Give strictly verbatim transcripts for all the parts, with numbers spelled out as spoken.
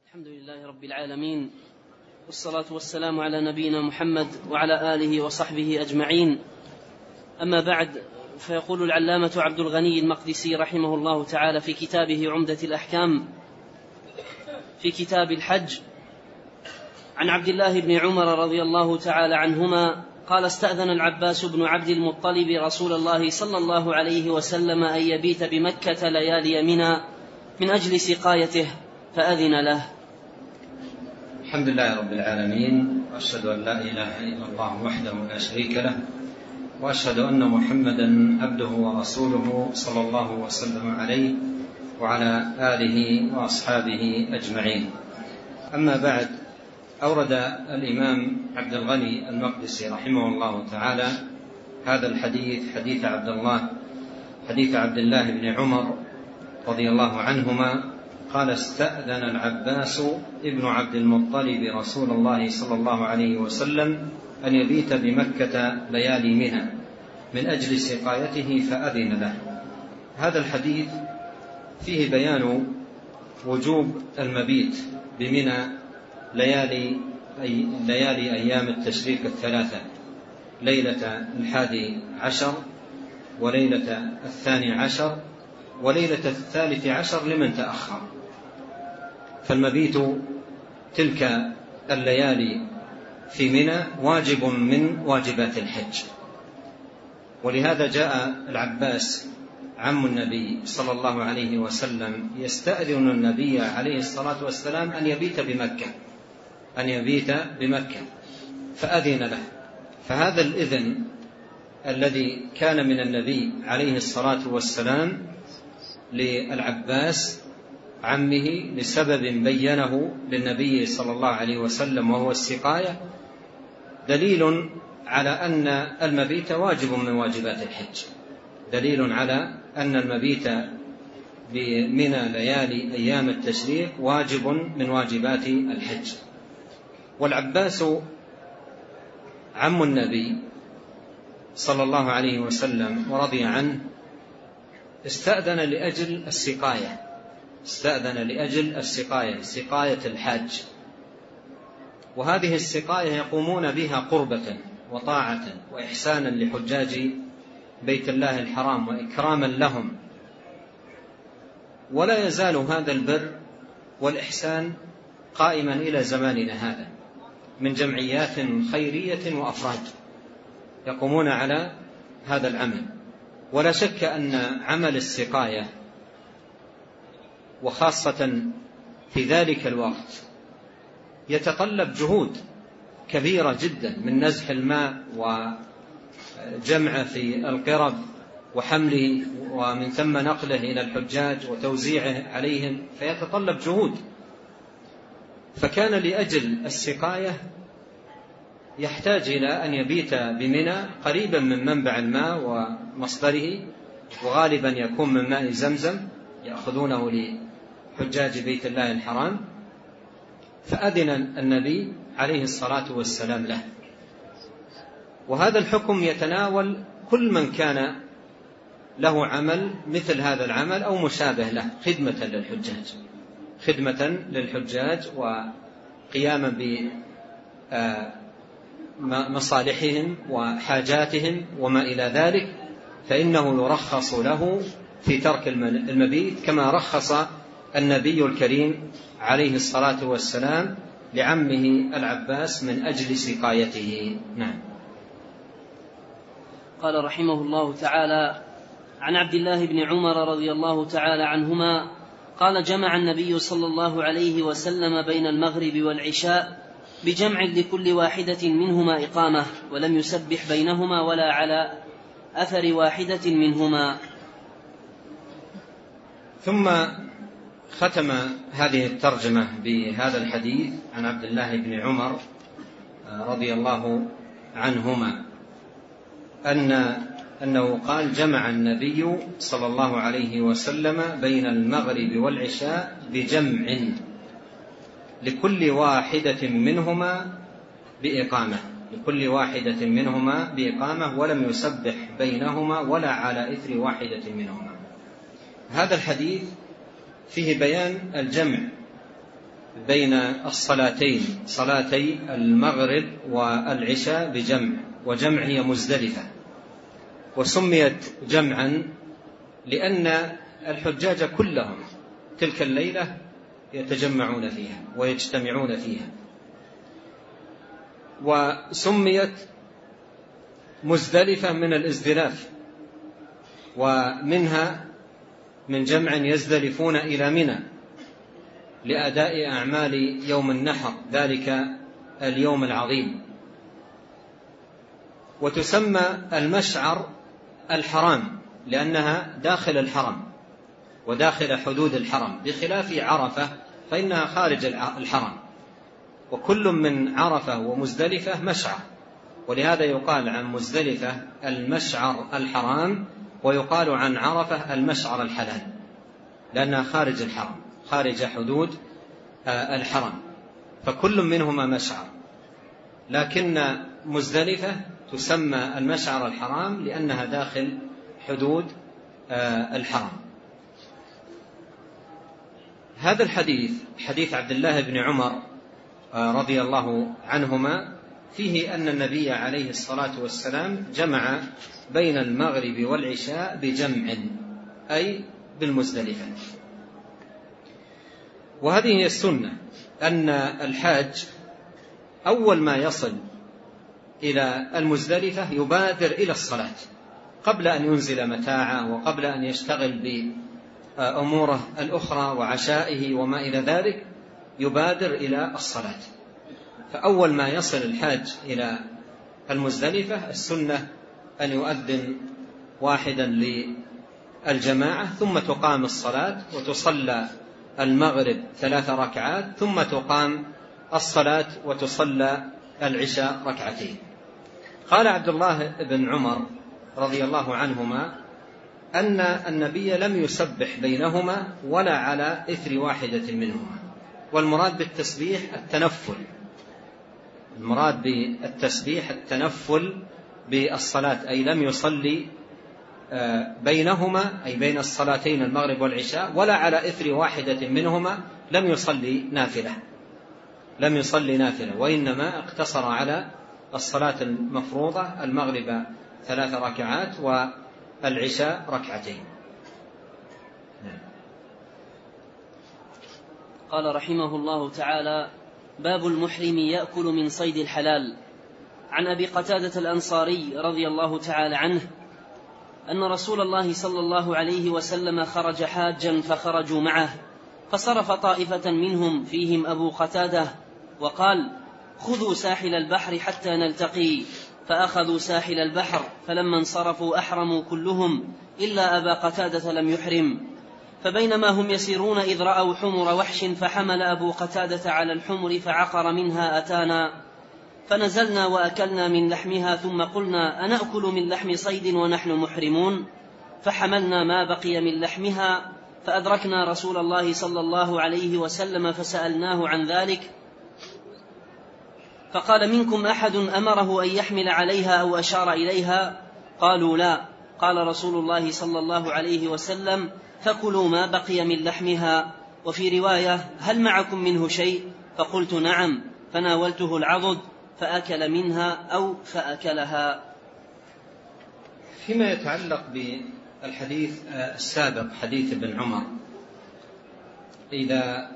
الحمد لله رب العالمين، والصلاة والسلام على نبينا محمد وعلى آله وصحبه أجمعين. أما بعد، فيقول العلامة عبد الغني المقدسي رحمه الله تعالى في كتابه عمدة الأحكام في كتاب الحج عن عبد الله بن عمر رضي الله تعالى عنهما قال: استأذن العباس بن عبد المطلب رسول الله صلى الله عليه وسلم أن يبيت بمكة ليالي منى من أجل سقايته فأذن له. الحمد لله رب العالمين، وأشهد أن لا إله إلا الله وحده لا شريك له، وأشهد أن محمدا عبده ورسوله صلى الله وسلم عليه وعلى آله وأصحابه أجمعين. أما بعد، أورد الإمام عبد الغني المقدسي رحمه الله تعالى هذا الحديث، حديث عبد الله حديث عبد الله بن عمر رضي الله عنهما قال: استأذن العباس ابن عبد المطلب رسول الله صلى الله عليه وسلم أن يبيت بمكة ليالي منى من أجل سقايته فأذن له. هذا الحديث فيه بيان وجوب المبيت بمنى ليالي, أي ليالي أيام التشريق الثلاثة، ليلة الحادي عشر وليلة الثاني عشر وليلة الثالث عشر لمن تأخر. فالمبيت تلك الليالي في منى واجب من واجبات الحج، ولهذا جاء العباس عم النبي صلى الله عليه وسلم يستأذن النبي عليه الصلاة والسلام أن يبيت بمكة أن يبيت بمكة فأذن له. فهذا الإذن الذي كان من النبي عليه الصلاة والسلام للعباس عمه لسبب بينه للنبي صلى الله عليه وسلم وهو السقاية، دليل على أن المبيت واجب من واجبات الحج، دليل على أن المبيت بمنى ليالي أيام التشريق واجب من واجبات الحج. والعباس عم النبي صلى الله عليه وسلم ورضي عنه استأذن لأجل السقاية استأذن لأجل السقاية سقاية الحاج، وهذه السقاية يقومون بها قربة وطاعة وإحسانا لحجاج بيت الله الحرام وإكراما لهم. ولا يزال هذا البر والإحسان قائما إلى زماننا هذا من جمعيات خيرية وأفراد يقومون على هذا العمل. ولا شك أن عمل السقاية وخاصة في ذلك الوقت يتطلب جهود كبيرة جدا من نزح الماء وجمعه في القرب وحمله ومن ثم نقله إلى الحجاج وتوزيعه عليهم، فيتطلب جهود. فكان لأجل السقاية يحتاج إلى أن يبيت بمنى قريبا من منبع الماء ومصدره، وغالبا يكون من ماء زمزم يأخذونه لحجاج بيت الله الحرام. فأذن النبي عليه الصلاة والسلام له. وهذا الحكم يتناول كل من كان له عمل مثل هذا العمل أو مشابه له خدمة للحجاج خدمة للحجاج وقياما بمصالحهم وحاجاتهم وما إلى ذلك، فإنه يرخص له في ترك المبيت كما رخص النبي الكريم عليه الصلاة والسلام لعمه العباس من أجل سقايته. نعم. قال رحمه الله تعالى: عن عبد الله بن عمر رضي الله تعالى عنهما قال: جمع النبي صلى الله عليه وسلم بين المغرب والعشاء بجمع لكل واحدة منهما إقامة، ولم يسبح بينهما ولا على أثر واحدة منهما. ثم ختم هذه الترجمة بهذا الحديث عن عبد الله بن عمر رضي الله عنهما أن أنه قال: جمع النبي صلى الله عليه وسلم بين المغرب والعشاء بجمع لكل واحدة منهما بإقامة لكل واحدة منهما بإقامة ولم يسبح بينهما ولا على إثر واحدة منهما. هذا الحديث فيه بيان الجمع بين الصلاتين صلاتي المغرب والعشاء بجمع، وجمع هي مزدلفة، وسميت جمعا لأن الحجاج كلهم تلك الليلة يتجمعون فيها ويجتمعون فيها. وسميت مزدلفة من الازدلاف، ومنها من جمع يزدلفون إلى منى لأداء أعمال يوم النحر ذلك اليوم العظيم. وتسمى المشعر الحرام لأنها داخل الحرم وداخل حدود الحرم، بخلاف عرفة فإنها خارج الحرم، وكل من عرفة ومزدلفة مشعر، ولهذا يقال عن مزدلفة المشعر الحرام، ويقال عن عرفة المشعر الحلال، لأنها خارج الحرم خارج حدود الحرم، فكل منهما مشعر. لكن مزدلفة تسمى المشعر الحرام لأنها داخل حدود الحرم. هذا الحديث حديث عبد الله بن عمر رضي الله عنهما فيه أن النبي عليه الصلاة والسلام جمع بين المغرب والعشاء بجمع، أي بالمزدلفة. وهذه هي السنة، أن الحاج أول ما يصل إلى المزدلفة يبادر إلى الصلاة قبل أن ينزل متاعه وقبل أن يشتغل بأموره الأخرى وعشائه وما إلى ذلك، يبادر إلى الصلاة. فأول ما يصل الحاج إلى المزدلفة السنة أن يؤذن واحدا للجماعة، ثم تقام الصلاة وتصلى المغرب ثلاث ركعات، ثم تقام الصلاة وتصلى العشاء ركعتين. قال عبد الله بن عمر رضي الله عنهما أن النبي لم يسبح بينهما ولا على إثر واحدة منهما. والمراد بالتسبيح التنفل، المراد بالتسبيح التنفل بالصلاة، أي لم يصلي بينهما أي بين الصلاتين المغرب والعشاء ولا على إثر واحدة منهما لم يصلي نافلة لم يصلي نافلة وإنما اقتصر على الصلاة المفروضة المغرب ثلاث ركعات والعشاء ركعتين. قال رحمه الله تعالى: باب المحرم يأكل من صيد الحلال. عن أبي قتادة الأنصاري رضي الله تعالى عنه أن رسول الله صلى الله عليه وسلم خرج حاجا فخرجوا معه، فصرف طائفة منهم فيهم أبو قتادة وقال: خذوا ساحل البحر حتى نلتقي، فأخذوا ساحل البحر، فلما انصرفوا أحرموا كلهم إلا أبا قتادة لم يحرم. فبينما هم يسيرون إذ رأوا حمر وحش، فحمل أبو قتادة على الحمر فعقر منها أتانا، فنزلنا وأكلنا من لحمها، ثم قلنا: أنأكل من لحم صيد ونحن محرمون؟ فحملنا ما بقي من لحمها، فأدركنا رسول الله صلى الله عليه وسلم فسألناه عن ذلك، فقال: منكم أحد أمره أن يحمل عليها أو أشار إليها؟ قالوا: لا. قال رسول الله صلى الله عليه وسلم: فكلوا ما بقي من لحمها. وفي رواية: هل معكم منه شيء؟ فقلت: نعم. فناولته العضد فأكل منها أو فأكلها. فيما يتعلق بالحديث السابق حديث ابن عمر، إذا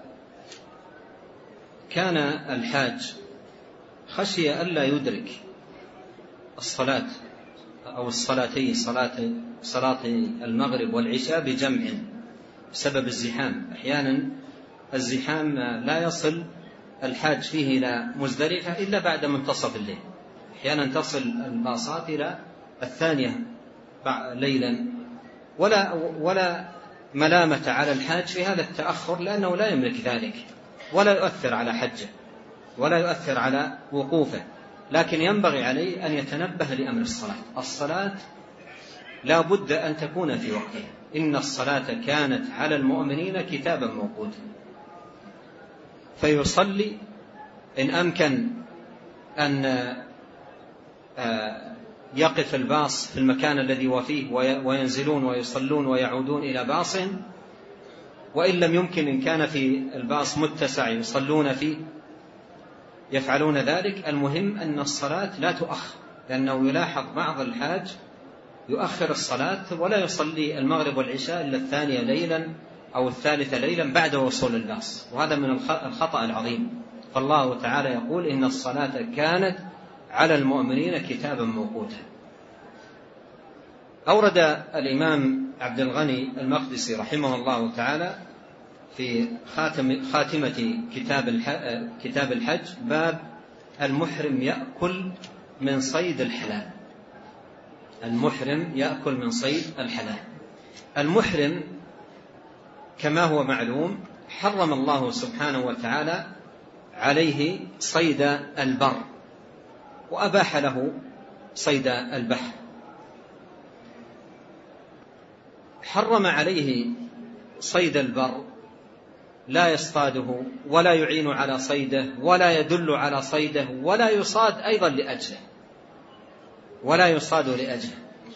كان الحاج خشي ألا يدرك الصلاة أو الصلاتين صلاة, صلاة المغرب والعشاء بجمع بسبب الزحام، أحيانا الزحام لا يصل الحاج فيه إلى مزدلفة إلا بعد منتصف الليل، أحيانا تصل الباصات إلى الثانية ليلا، ولا, ولا ملامة على الحاج في هذا التأخر، لأنه لا يملك ذلك ولا يؤثر على حجه ولا يؤثر على وقوفه، لكن ينبغي عليه أن يتنبه لأمر الصلاة. الصلاة لا بد أن تكون في وقتها، إن الصلاة كانت على المؤمنين كتابا موقوتا، فيصلي إن أمكن أن يقف الباص في المكان الذي هو فيه وينزلون ويصلون ويعودون إلى باص، وإن لم يمكن إن كان في الباص متسع يصلون فيه يفعلون ذلك. المهم أن الصلاة لا تؤخر، لأنه يلاحظ بعض الحاج يؤخر الصلاة ولا يصلي المغرب والعشاء إلا الثانية ليلا أو الثالثة ليلا بعد وصول الباص، وهذا من الخطأ العظيم. فالله تعالى يقول إن الصلاة كانت على المؤمنين كتابا موقوتا. أورد الإمام عبد الغني المقدسي رحمه الله تعالى في خاتم خاتمة كتاب الحج باب المحرم يأكل من صيد الحلال. المحرم يأكل من صيد الحلال. المحرم كما هو معلوم حرم الله سبحانه وتعالى عليه صيد البر وأباح له صيد البحر. حرم عليه صيد البر، لا يصطاده ولا يعين على صيده ولا يدل على صيده ولا يصاد أيضا لأجله ولا يصاد لأجله.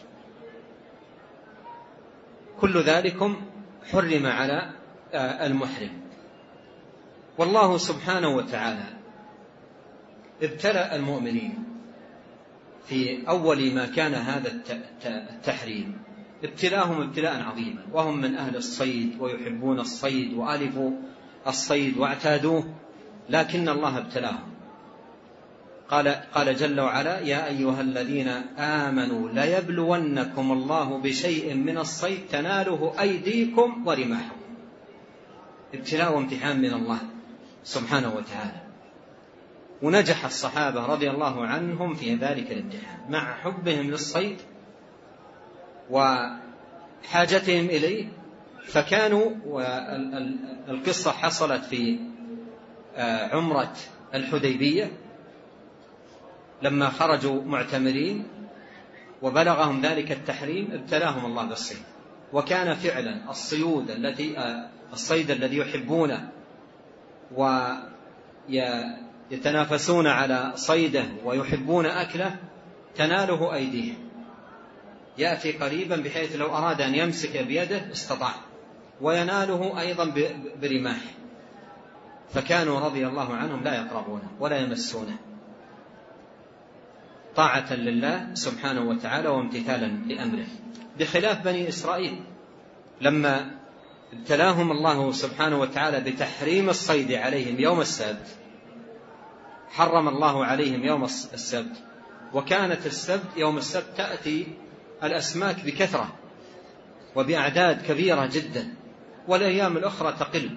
كل ذلكم حرم على المحرم. والله سبحانه وتعالى ابتلى المؤمنين في أول ما كان هذا التحريم، ابتلاهم ابتلاء عظيما، وهم من أهل الصيد ويحبون الصيد وألفوا الصيد واعتادوه، لكن الله ابتلاهم. قال, قال جل وعلا: يا أيها الذين آمنوا ليبلونكم الله بشيء من الصيد تناله أيديكم ورماحكم. ابتلاء وامتحان من الله سبحانه وتعالى. ونجح الصحابة رضي الله عنهم في ذلك الامتحان مع حبهم للصيد وحاجتهم إليه. فكانوا، والقصة حصلت في عمرة الحديبية لما خرجوا معتمرين وبلغهم ذلك التحريم ابتلاهم الله بالصيد. وكان فعلا الصيود التي الصيد الذي يحبونه ويتنافسون على صيده ويحبون أكله تناله أيديهم، يأتي قريبا بحيث لو أراد أن يمسك بيده استطاع، ويناله أيضا برماح. فكانوا رضي الله عنهم لا يقربونه ولا يمسونه، طاعة لله سبحانه وتعالى وامتثالا لأمره، بخلاف بني إسرائيل لما ابتلاهم الله سبحانه وتعالى بتحريم الصيد عليهم يوم السبت. حرم الله عليهم يوم السبت، وكانت السبت يوم السبت تأتي الأسماك بكثرة وبأعداد كبيرة جدا، والأيام الأخرى تقل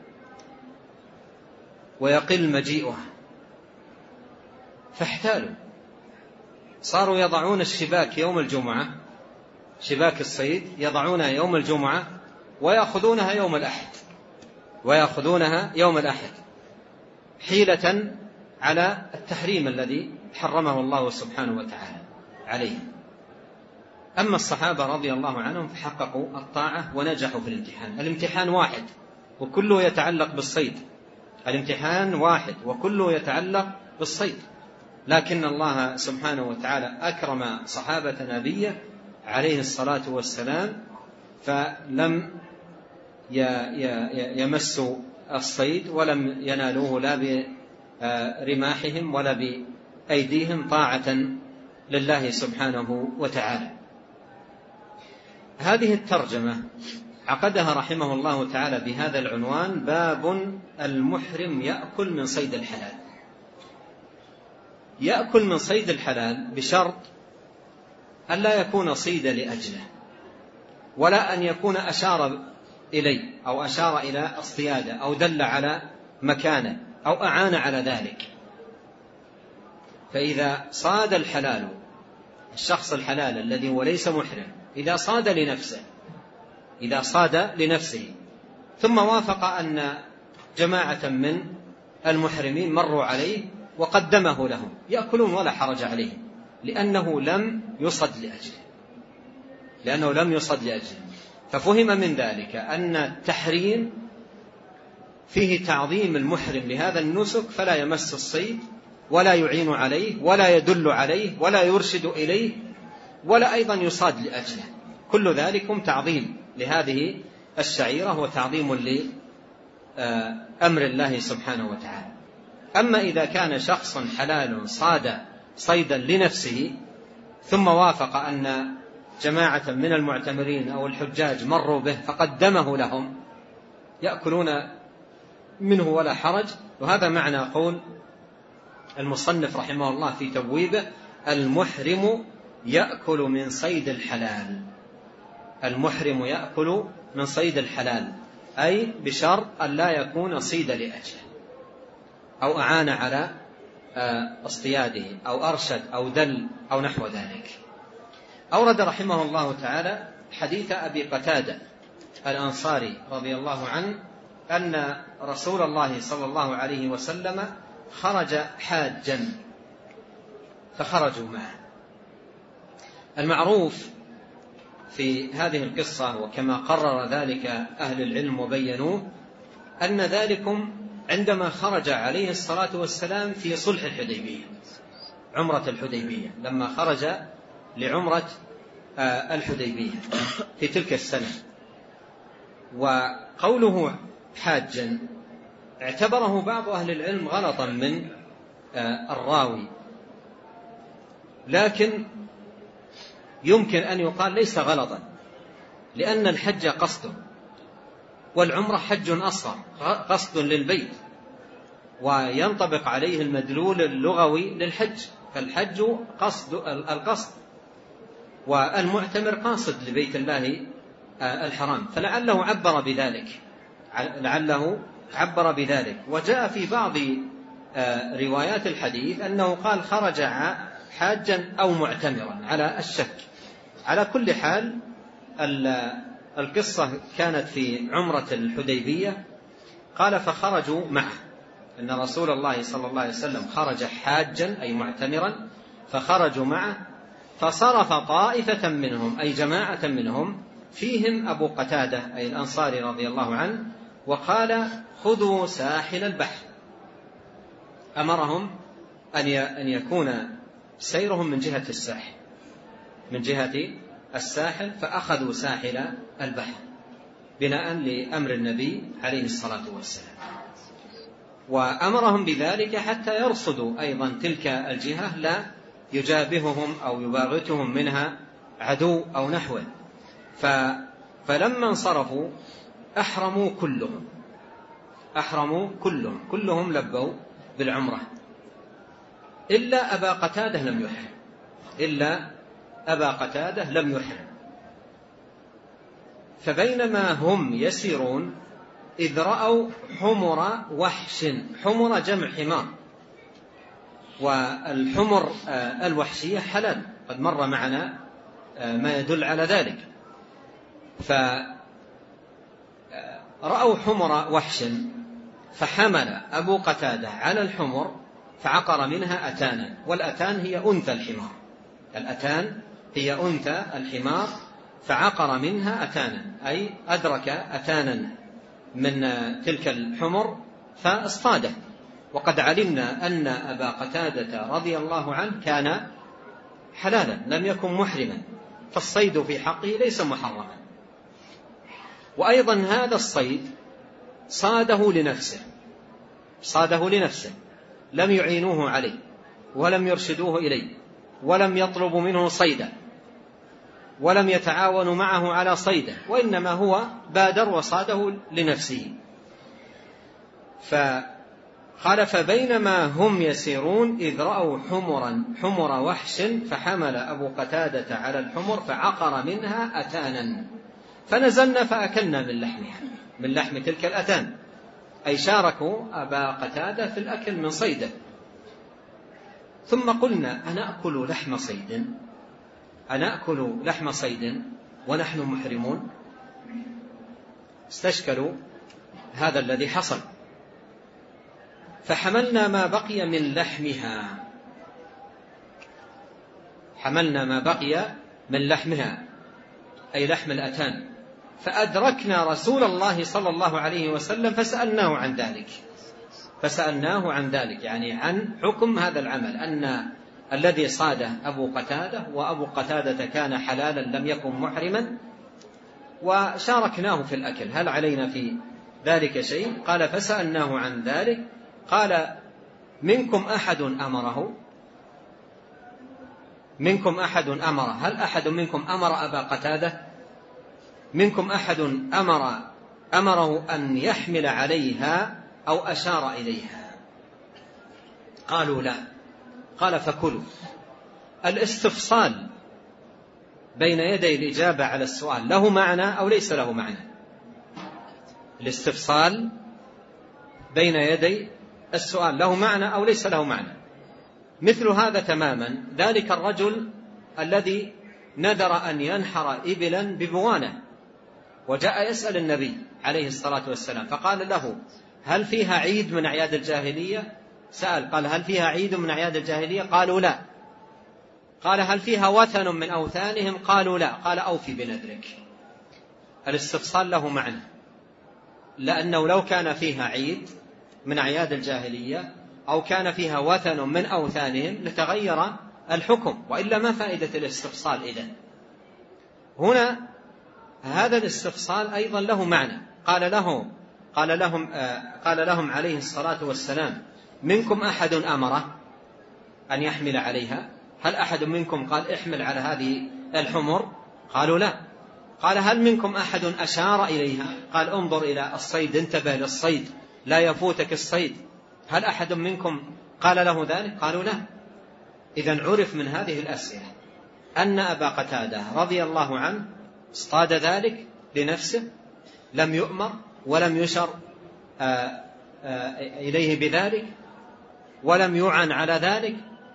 ويقل مجيئها. فاحتالوا، صاروا يضعون الشباك يوم الجمعة، شباك الصيد يضعونها يوم الجمعة ويأخذونها يوم الأحد ويأخذونها يوم الأحد حيلة على التحريم الذي حرمه الله سبحانه وتعالى عليهم. أما الصحابة رضي الله عنهم فحققوا الطاعة ونجحوا في الامتحان. الامتحان واحد وكله يتعلق بالصيد، الامتحان واحد وكله يتعلق بالصيد، لكن الله سبحانه وتعالى أكرم صحابة نبيه عليه الصلاة والسلام، فلم يمسوا الصيد ولم ينالوه لا برماحهم ولا بأيديهم، طاعة لله سبحانه وتعالى. هذه الترجمة عقدها رحمه الله تعالى بهذا العنوان: باب المحرم يأكل من صيد الحلال. يأكل من صيد الحلال بشرط أن لا يكون صيد لأجله، ولا أن يكون أشار إليه أو أشار إلى الصيادة أو دل على مكانه أو أعان على ذلك. فإذا صاد الحلال، الشخص الحلال الذي هو ليس محرم، إذا صاد لنفسه إذا صاد لنفسه ثم وافق أن جماعة من المحرمين مروا عليه وقدمه لهم، يأكلون ولا حرج عليهم، لأنه لم يصد لأجله لأنه لم يصد لأجله. ففهم من ذلك أن التحريم فيه تعظيم المحرم لهذا النسك، فلا يمس الصيد ولا يعين عليه ولا يدل عليه ولا يرشد إليه ولا أيضا يصاد لأجله. كل ذلكم تعظيم لهذه الشعيرة وتعظيم لأمر الله سبحانه وتعالى. أما إذا كان شخص حلال صاد صيدا لنفسه ثم وافق أن جماعة من المعتمرين أو الحجاج مروا به فقدمه لهم يأكلون منه ولا حرج، وهذا معنى قول المصنف رحمه الله في تبويبه: المحرم يأكل من صيد الحلال. المحرم يأكل من صيد الحلال، أي بشرط أن لا يكون صيد لأجله أو أعان على اصطياده أو أرشد أو دل أو نحو ذلك. أورد رحمه الله تعالى حديث أبي قتادة الأنصاري رضي الله عنه أن رسول الله صلى الله عليه وسلم خرج حاجا فخرجوا معه. المعروف في هذه القصة وكما قرر ذلك أهل العلم وبينوه أن ذلكم عندما خرج عليه الصلاة والسلام في صلح الحديبية، عمرة الحديبية، لما خرج لعمرة الحديبية في تلك السنة. وقوله حاجا اعتبره بعض أهل العلم غلطا من الراوي، لكن يمكن أن يقال ليس غلطا، لأن الحج قصد والعمرة حج أصغر قصد للبيت، وينطبق عليه المدلول اللغوي للحج، فالحج قصد القصد والمعتمر قاصد لبيت الله الحرام، فلعله عبر بذلك لعله عبر بذلك. وجاء في بعض روايات الحديث أنه قال خرج حاجا أو معتمرا على الشك. على كل حال القصة كانت في عمرة الحديبية. قال فخرجوا معه، أن رسول الله صلى الله عليه وسلم خرج حاجا أي معتمرا فخرجوا معه، فصرف طائفة منهم أي جماعة منهم فيهم أبو قتادة أي الأنصاري رضي الله عنه، وقال خذوا ساحل البحر. أمرهم أن يكون سيرهم من جهة الساحل من جهة الساحل فأخذوا ساحل البحر بناء لأمر النبي عليه الصلاة والسلام، وأمرهم بذلك حتى يرصدوا أيضا تلك الجهة لا يجابههم أو يباغتهم منها عدو أو نحوه. فلما انصرفوا أحرموا كلهم أحرموا كلهم كلهم لبوا بالعمرة إلا أبا قتادة لم يحرم إلا أبا قتادة لم يحرم. فبينما هم يسيرون إذ رأوا حمر وحش، حمر جمع حمار، والحمر الوحشية حلال، قد مر معنا ما يدل على ذلك. فرأوا حمر وحش فحمل أبو قتادة على الحمر فعقر منها أتانا، والأتان هي أنثى الحمار، الأتان هي أنثى الحمار، فعقر منها أتانا أي أدرك أتانا من تلك الحمر فاصطاده. وقد علمنا أن أبا قتادة رضي الله عنه كان حلالا لم يكن محرما، فالصيد في حقه ليس محرما. وأيضا هذا الصيد صاده لنفسه صاده لنفسه لم يعينوه عليه ولم يرشدوه إليه ولم يطلبوا منه صيدا ولم يتعاونوا معه على صيده، وإنما هو بادر وصاده لنفسه. فقال فبينما هم يسيرون إذ رأوا حمرا حمر وحش فحمل أبو قتادة على الحمر فعقر منها أتانا فنزلنا فأكلنا من لحمها من لحم تلك الأتان، أي شاركوا أبا قتادة في الأكل من صيده. ثم قلنا أنأكل لحم صيد أنأكل لحم صيد ونحن محرمون؟ استشكلوا هذا الذي حصل، فحملنا ما بقي من لحمها حملنا ما بقي من لحمها أي لحم الأتان، فأدركنا رسول الله صلى الله عليه وسلم فسألناه عن ذلك فسألناه عن ذلك يعني عن حكم هذا العمل، أن الذي صاده أبو قتادة وأبو قتادة كان حلالا لم يكن محرما، وشاركناه في الأكل، هل علينا في ذلك شيء؟ قال فسألناه عن ذلك قال منكم أحد أمره؟ منكم أحد أمره، هل أحد منكم أمر أبا قتادة؟ منكم أحد أمر أمره أن يحمل عليها أو أشار إليها؟ قالوا لا. قال فكلوا. الاستفصال بين يدي الإجابة على السؤال له معنى أو ليس له معنى؟ الاستفصال بين يدي السؤال له معنى أو ليس له معنى؟ مثل هذا تماما ذلك الرجل الذي نذر أن ينحر إبلا ببوانة وجاء يسأل النبي عليه الصلاة والسلام فقال له هل فيها عيد من أعياد الجاهلية؟ سأل قال هل فيها عيد من أعياد الجاهلية؟ قالوا لا. قال هل فيها وثن من أوثانهم؟ قالوا لا. قال أوفي بنذرك. الاستفصال له معنى، لأنه لو كان فيها عيد من أعياد الجاهلية أو كان فيها وثن من أوثانهم لتغير الحكم، وإلا ما فائدة الاستفصال إذن؟ هنا هذا الاستفصال أيضا له معنى. قال له قال لهم قال لهم عليه الصلاة والسلام منكم أحد أمره أن يحمل عليها؟ هل أحد منكم قال احمل على هذه الحمر؟ قالوا لا. قال هل منكم أحد أشار إليها؟ قال انظر إلى الصيد، انتبه للصيد لا يفوتك الصيد. هل أحد منكم قال له ذلك؟ قالوا لا. إذن عرف من هذه الأسئلة أن أبا قتادة رضي الله عنه اصطاد ذلك لنفسه، لم يؤمر ولم يشر آآ آآ إليه بذلك ولم يعن على ذلك،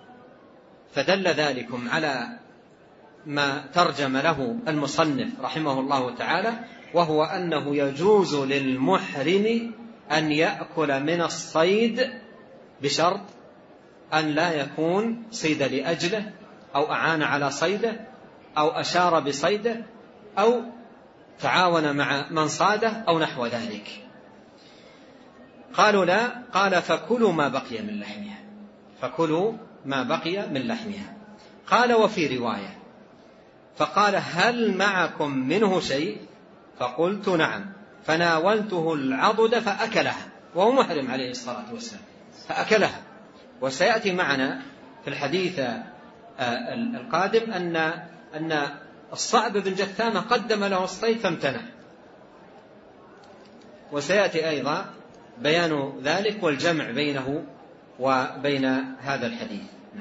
فدل ذلكم على ما ترجم له المصنف رحمه الله تعالى، وهو أنه يجوز للمحرم أن يأكل من الصيد بشرط أن لا يكون صيد لأجله أو أعان على صيده أو أشار بصيده أو تعاون مع من صاده أو نحو ذلك. قالوا لا. قال فكلوا ما بقي من لحمها. فكلوا ما بقي من لحمها. قال وفي رواية فقال هل معكم منه شيء؟ فقلت نعم. فناولته العضد فأكلها، وهو محرم عليه الصلاة والسلام، فأكلها. وسيأتي معنا في الحديث القادم أن أن الصعب بن جثامة قدم له الصيد فامتنع، وسيأتي أيضا بيان ذلك والجمع بينه وبين هذا الحديث.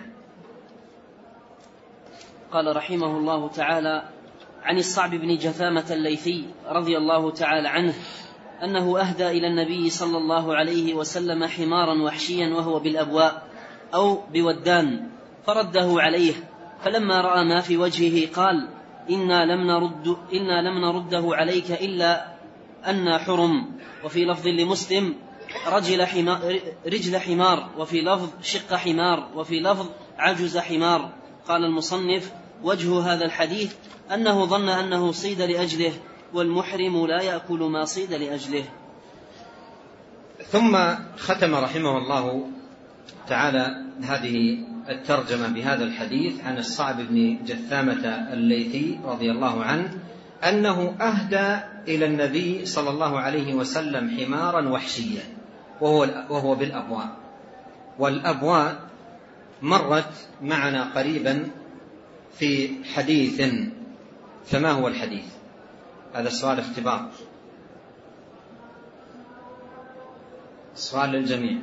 قال رحمه الله تعالى عن الصعب بن جثامة الليثي رضي الله تعالى عنه أنه أهدى إلى النبي صلى الله عليه وسلم حمارا وحشيا وهو بالأبواء أو بودان، فرده عليه، فلما رأى ما في وجهه قال إنا لم نرد إنا لم نرده عليك إلا أن حرم. وفي لفظ لمسلم رجل حمار, رجل حمار، وفي لفظ شق حمار، وفي لفظ عجز حمار. قال المصنف وجه هذا الحديث أنه ظن أنه صيد لأجله، والمحرم لا يأكل ما صيد لأجله. ثم ختم رحمه الله تعالى هذه الترجمة بهذا الحديث عن الصعب بن جثامة الليثي رضي الله عنه أنه أهدى إلى النبي صلى الله عليه وسلم حمارا وحشيا وهو, وهو بالأبواء. والأبواء مرت معنا قريبا في حديث، فما هو الحديث؟ هذا السؤال اختبار، السؤال للجميع.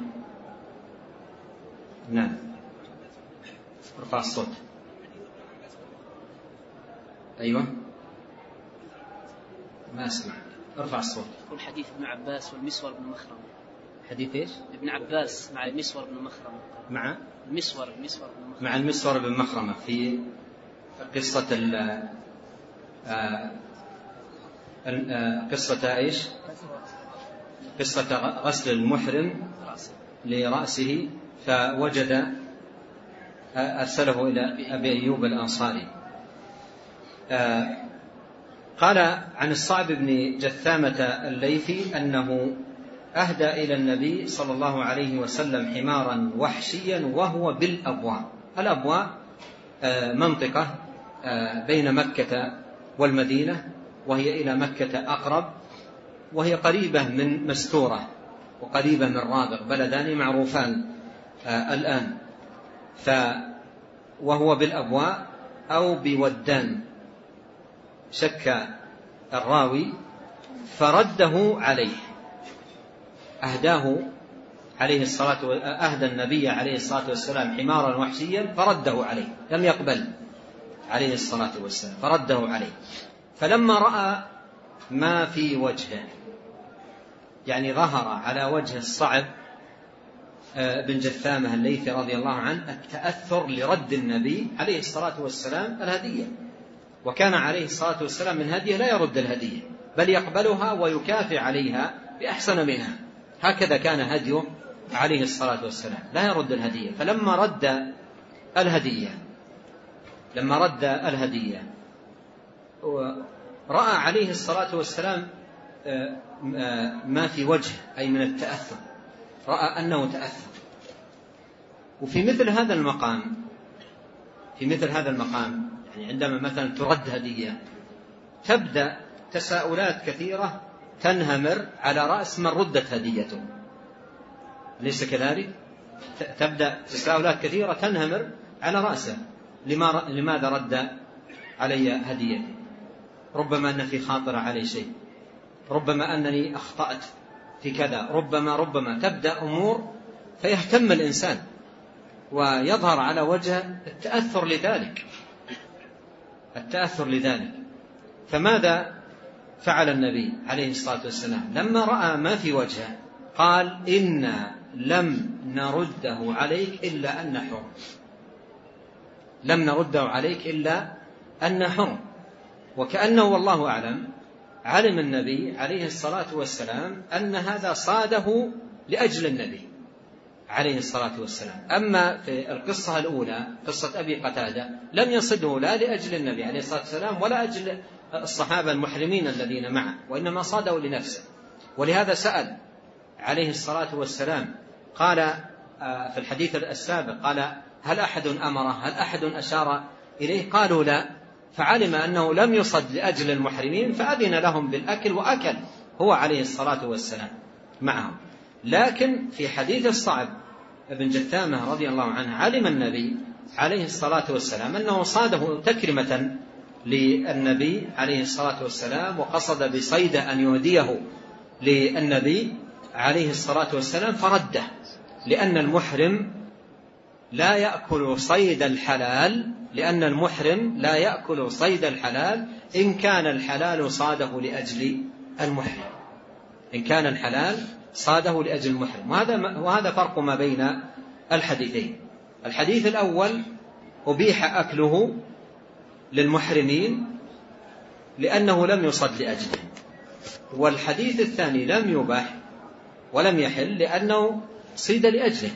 نعم، ارفع الصوت. أيوة، ما أسمع، ارفع الصوت. يقول حديث ابن عباس والمسور بن مخرم. حديث إيش؟ ابن عباس مع المسور بن مخرم. مع المسور المسور بن مخرم. مع المسور بن مخرمة في قصة ال قصة إيش؟ قصة غسل المحرم لرأسه فوجد أرسله إلى أبي أيوب الأنصاري. قال عن الصعب بن جثامة الليثي أنه أهدى إلى النبي صلى الله عليه وسلم حمارا وحشيا وهو بالأبواء. الأبواء منطقة بين مكة والمدينة وهي إلى مكة أقرب، وهي قريبة من مستورة وقريبة من رابغ، بلدان معروفان آه الآن. ف وهو بالأبواء أو بودان، شك الراوي، فرده عليه، أهداه عليه الصلاة أهدى النبي عليه الصلاة والسلام حمارا وحشيا فرده عليه، لم يقبل عليه الصلاة والسلام فرده عليه. فلما رأى ما في وجهه، يعني ظهر على وجه الصعب بن جثامة الليثي رضي الله عنه التأثر لرد النبي عليه الصلاة والسلام الهدية، وكان عليه الصلاة والسلام من هديه لا يرد الهدية بل يقبلها ويكافئ عليها بأحسن منها، هكذا كان هديه عليه الصلاة والسلام، لا يرد الهدية. فلما رد الهدية لما رد الهدية رأى عليه الصلاة والسلام ما في وجه، أي من التأثر، رأى أنه تأثر. وفي مثل هذا المقام في مثل هذا المقام يعني عندما مثلا ترد هدية تبدأ تساؤلات كثيرة تنهمر على رأس من ردت هديته، ليس كذلك؟ تبدأ تساؤلات كثيرة تنهمر على رأسه، لماذا رد علي هديتي؟ ربما أن في خاطر علي شيء، ربما أنني أخطأت في كذا، ربما ربما تبدأ أمور فيهتم الإنسان ويظهر على وجه التأثر لذلك التأثر لذلك فماذا فعل النبي عليه الصلاة والسلام لما رأى ما في وجهه؟ قال: إنا لم نرده عليك إلا أن حرم لم نرده عليك إلا أن حرم. وكأنه والله أعلم علم النبي عليه الصلاة والسلام أن هذا صاده لأجل النبي عليه الصلاة والسلام. أما في القصة الأولى قصة أبي قتادة لم يصده لا لأجل النبي عليه الصلاة والسلام ولا أجل الصحابة المحرمين الذين معه، وإنما صاده لنفسه. ولهذا سأل عليه الصلاة والسلام، قال في الحديث السابق، قال: هل أحد أمره؟ هل أحد أشار إليه؟ قالوا لا. فعلم أنه لم يصد لأجل المحرمين فأذن لهم بالأكل وأكل هو عليه الصلاة والسلام معهم. لكن في حديث الصعب ابن جثامة رضي الله عنه علم النبي عليه الصلاة والسلام أنه صاده تكرمة للنبي عليه الصلاة والسلام، وقصد بصيد أن يهديه للنبي عليه الصلاة والسلام فرده، لأن المحرم لا يأكل صيد الحلال لأن المحرم لا يأكل صيد الحلال إن كان الحلال صاده لأجل المحرم إن كان الحلال صاده لأجل المحرم. وهذا وهذا فرق ما بين الحديثين. الحديث الأول أبيح أكله للمحرمين لأنه لم يصد لأجله، والحديث الثاني لم يباح ولم يحل لأنه صيد لأجله.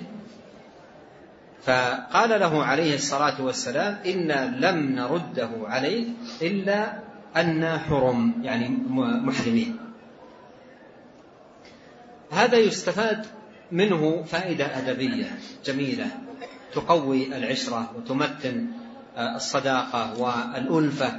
فقال له عليه الصلاة والسلام: إنا لم نرده عليك إلا أن حرم، يعني محرمين. هذا يستفاد منه فائدة أدبية جميلة تقوي العشرة وتمتن الصداقة والألفة.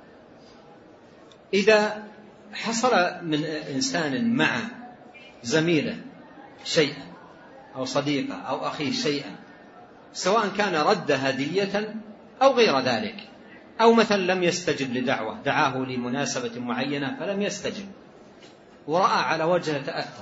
إذا حصل من إنسان مع زميله شيئا أو صديقه أو أخيه شيئا، سواء كان رد هدية أو غير ذلك، أو مثلا لم يستجب لدعوة، دعاه لمناسبة معينة فلم يستجب ورأى على وجه تأثر.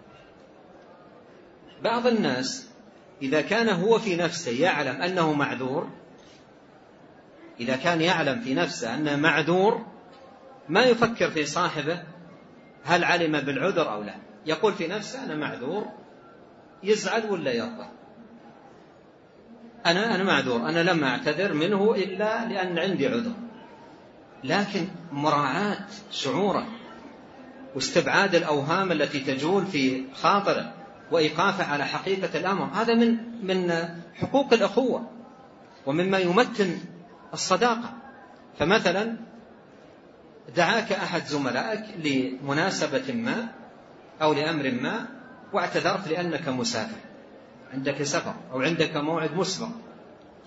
بعض الناس إذا كان هو في نفسه يعلم أنه معذور إذا كان يعلم في نفسه أنه معذور ما يفكر في صاحبه هل علم بالعذر أو لا، يقول في نفسه أنا معذور، يزعل ولا يرضى، أنا أنا معذور، أنا لم أعتذر منه إلا لأن عندي عذر. لكن مراعاة شعوره واستبعاد الأوهام التي تجول في خاطره وإيقافه على حقيقة الأمر، هذا من من حقوق الأخوة ومما يمتن الصداقة. فمثلا دعاك أحد زملائك لمناسبة ما أو لأمر ما واعتذرت لأنك مسافر، عندك سفر أو عندك موعد مسبق،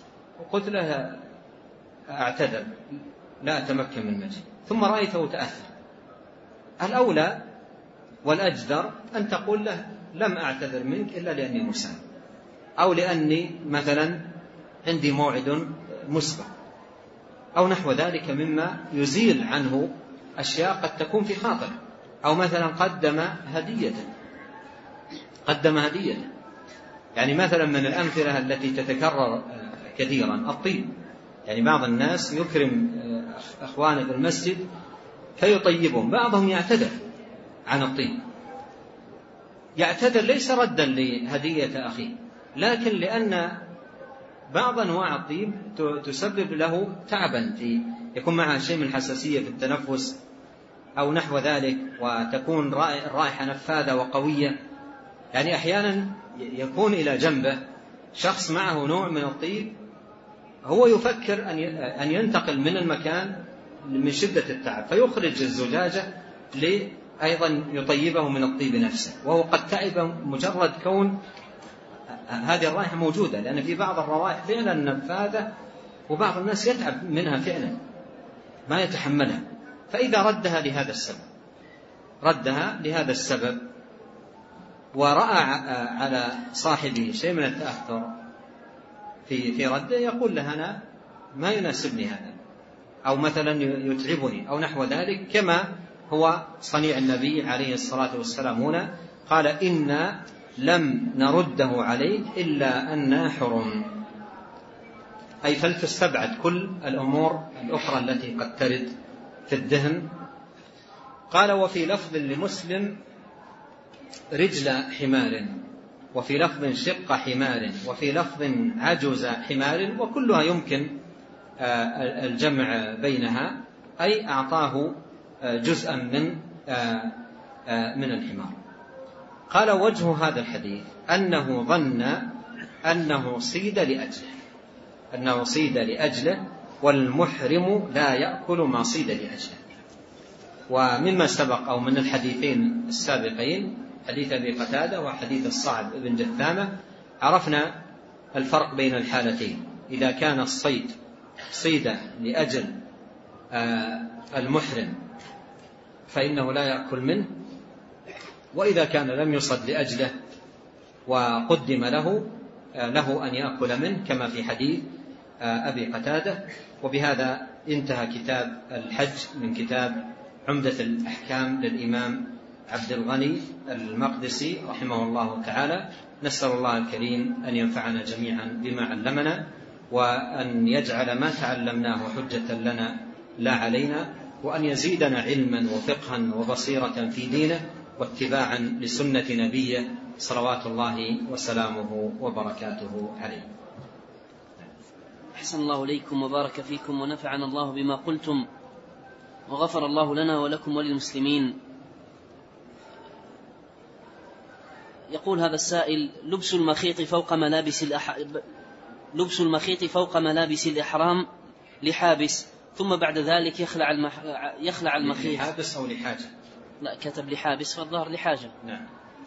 وقلت له أعتذر لا أتمكن من مجيء، ثم رأيته تأثر الأولى والأجدر أن تقول له لم أعتذر منك إلا لأني مسافر، أو لأني مثلا عندي موعد مسبق، أو نحو ذلك مما يزيل عنه أشياء قد تكون في خاطر، أو مثلا قدم هدية قدم هدية يعني مثلا من الأمثلة التي تتكرر كثيرا الطيب، يعني بعض الناس يكرم أخوانه في المسجد فيطيبهم، بعضهم يعتذر عن الطيب، يعتذر ليس ردا لهدية أخيه، لكن لأن بعض أنواع الطيب تسبب له تعبا، في يكون معها شيء من الحساسية في التنفس أو نحو ذلك، وتكون الرائحة نفاذة وقوية. يعني أحيانا يكون إلى جنبه شخص معه نوع من الطيب، هو يفكر أن ينتقل من المكان من شدة التعب، فيخرج الزجاجة لأيضا يطيبه من الطيب نفسه، وهو قد تعب مجرد كون هذه الرائحة موجودة، لأن في بعض الروائح فعلا نفاذة وبعض الناس يتعب منها فعلا ما يتحملها. فإذا ردها لهذا السبب ردها لهذا السبب ورأى على صاحبه شيء من التأثر في في رده، يقول له أنا ما يناسبني هذا، أو مثلا يتعبني أو نحو ذلك، كما هو صنيع النبي عليه الصلاة والسلام هنا، قال إنا لم نرده عليك إلا أننا حرم، أي فلتستبعد كل الأمور الأخرى التي قد ترد في الدهن. قال وفي لفظ لمسلم رجل حمار، وفي لفظ شق حمار، وفي لفظ عجز حمار، وكلها يمكن الجمع بينها، أي أعطاه جزءا من من الحمار. قال وجه هذا الحديث أنه ظن أنه صيد لأجله أنه صيد لأجله والمحرم لا يأكل ما صيد لأجله. ومما سبق أو من الحديثين السابقين، حديث أبي قتادة وحديث الصعب بن جثامة، عرفنا الفرق بين الحالتين. إذا كان الصيد صيد لأجل المحرم فإنه لا يأكل منه، وإذا كان لم يصد لأجله وقدم له له أن يأكل منه، كما في حديث أبي قتادة. وبهذا انتهى كتاب الحج من كتاب عمدة الأحكام للإمام عبد الغني المقدسي رحمه الله تعالى. نسأل الله الكريم أن ينفعنا جميعا بما علمنا، وأن يجعل ما تعلمناه حجة لنا لا علينا، وأن يزيدنا علما وفقها وبصيرة في دينه واتباعا لسنة نبيه صلوات الله وسلامه وبركاته عليه. أحسن الله إليكم وبارك فيكم ونفعنا الله بما قلتم، وغفر الله لنا ولكم وللمسلمين. يقول هذا السائل: لبس المخيط فوق ملابس الأح... لبس المخيط فوق ملابس الإحرام لحابس، ثم بعد ذلك يخلع المح... يخلع المخيط. لحابس أو لحاجة؟ لا، كتب لحابس فالظهر لحاجة. نعم.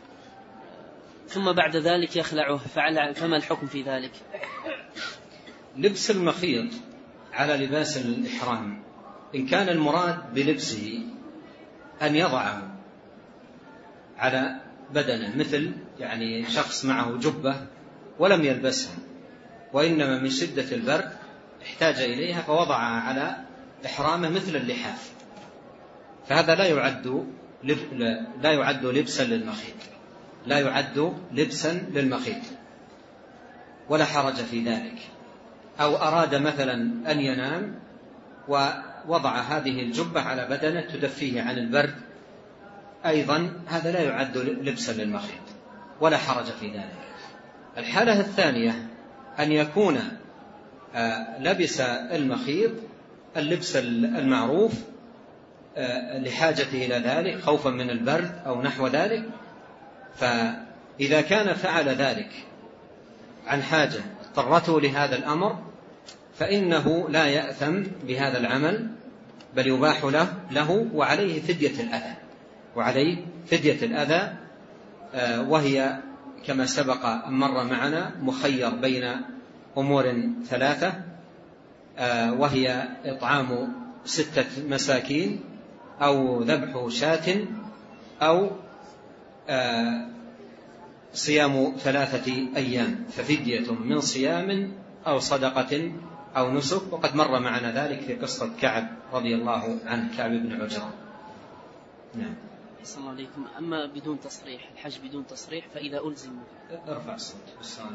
ثم بعد ذلك يخلعه، فعل... فما الحكم في ذلك؟ لبس المخيط على لباس الإحرام، إن كان المراد بلبسه أن يضعه على بدنه، مثل يعني شخص معه جبة ولم يلبسها، وإنما من شدة البرد احتاج إليها فوضعها على إحرامه مثل اللحاف، فهذا لا يعد لا يعد لبسا للمخيط لا يعد لبسا للمخيط ولا حرج في ذلك. أو أراد مثلا أن ينام ووضع هذه الجبة على بدنه تدفيه عن البرد، أيضا هذا لا يعد لبسا للمخيط ولا حرج في ذلك. الحالة الثانية أن يكون لبس المخيط اللبس المعروف لحاجته إلى ذلك خوفا من البرد أو نحو ذلك، فإذا كان فعل ذلك عن حاجة اضطرته لهذا الأمر فإنه لا يأثم بهذا العمل، بل يباح له, له وعليه فدية الأذى وعليه فدية الأذى وهي كما سبق أن مر معنا مخير بين أمور ثلاثة، وهي إطعام ستة مساكين أو ذبح شاة أو صيام ثلاثة أيام ففدية من صيام أو صدقة أو نسك. وقد مر معنا ذلك في قصة كعب رضي الله عنه، كعب بن عجرة. نعم. أحسن الله عليكم. أما بدون تصريح، الحج بدون تصريح فإذا ألزم، ارفع الصوت بالسؤال.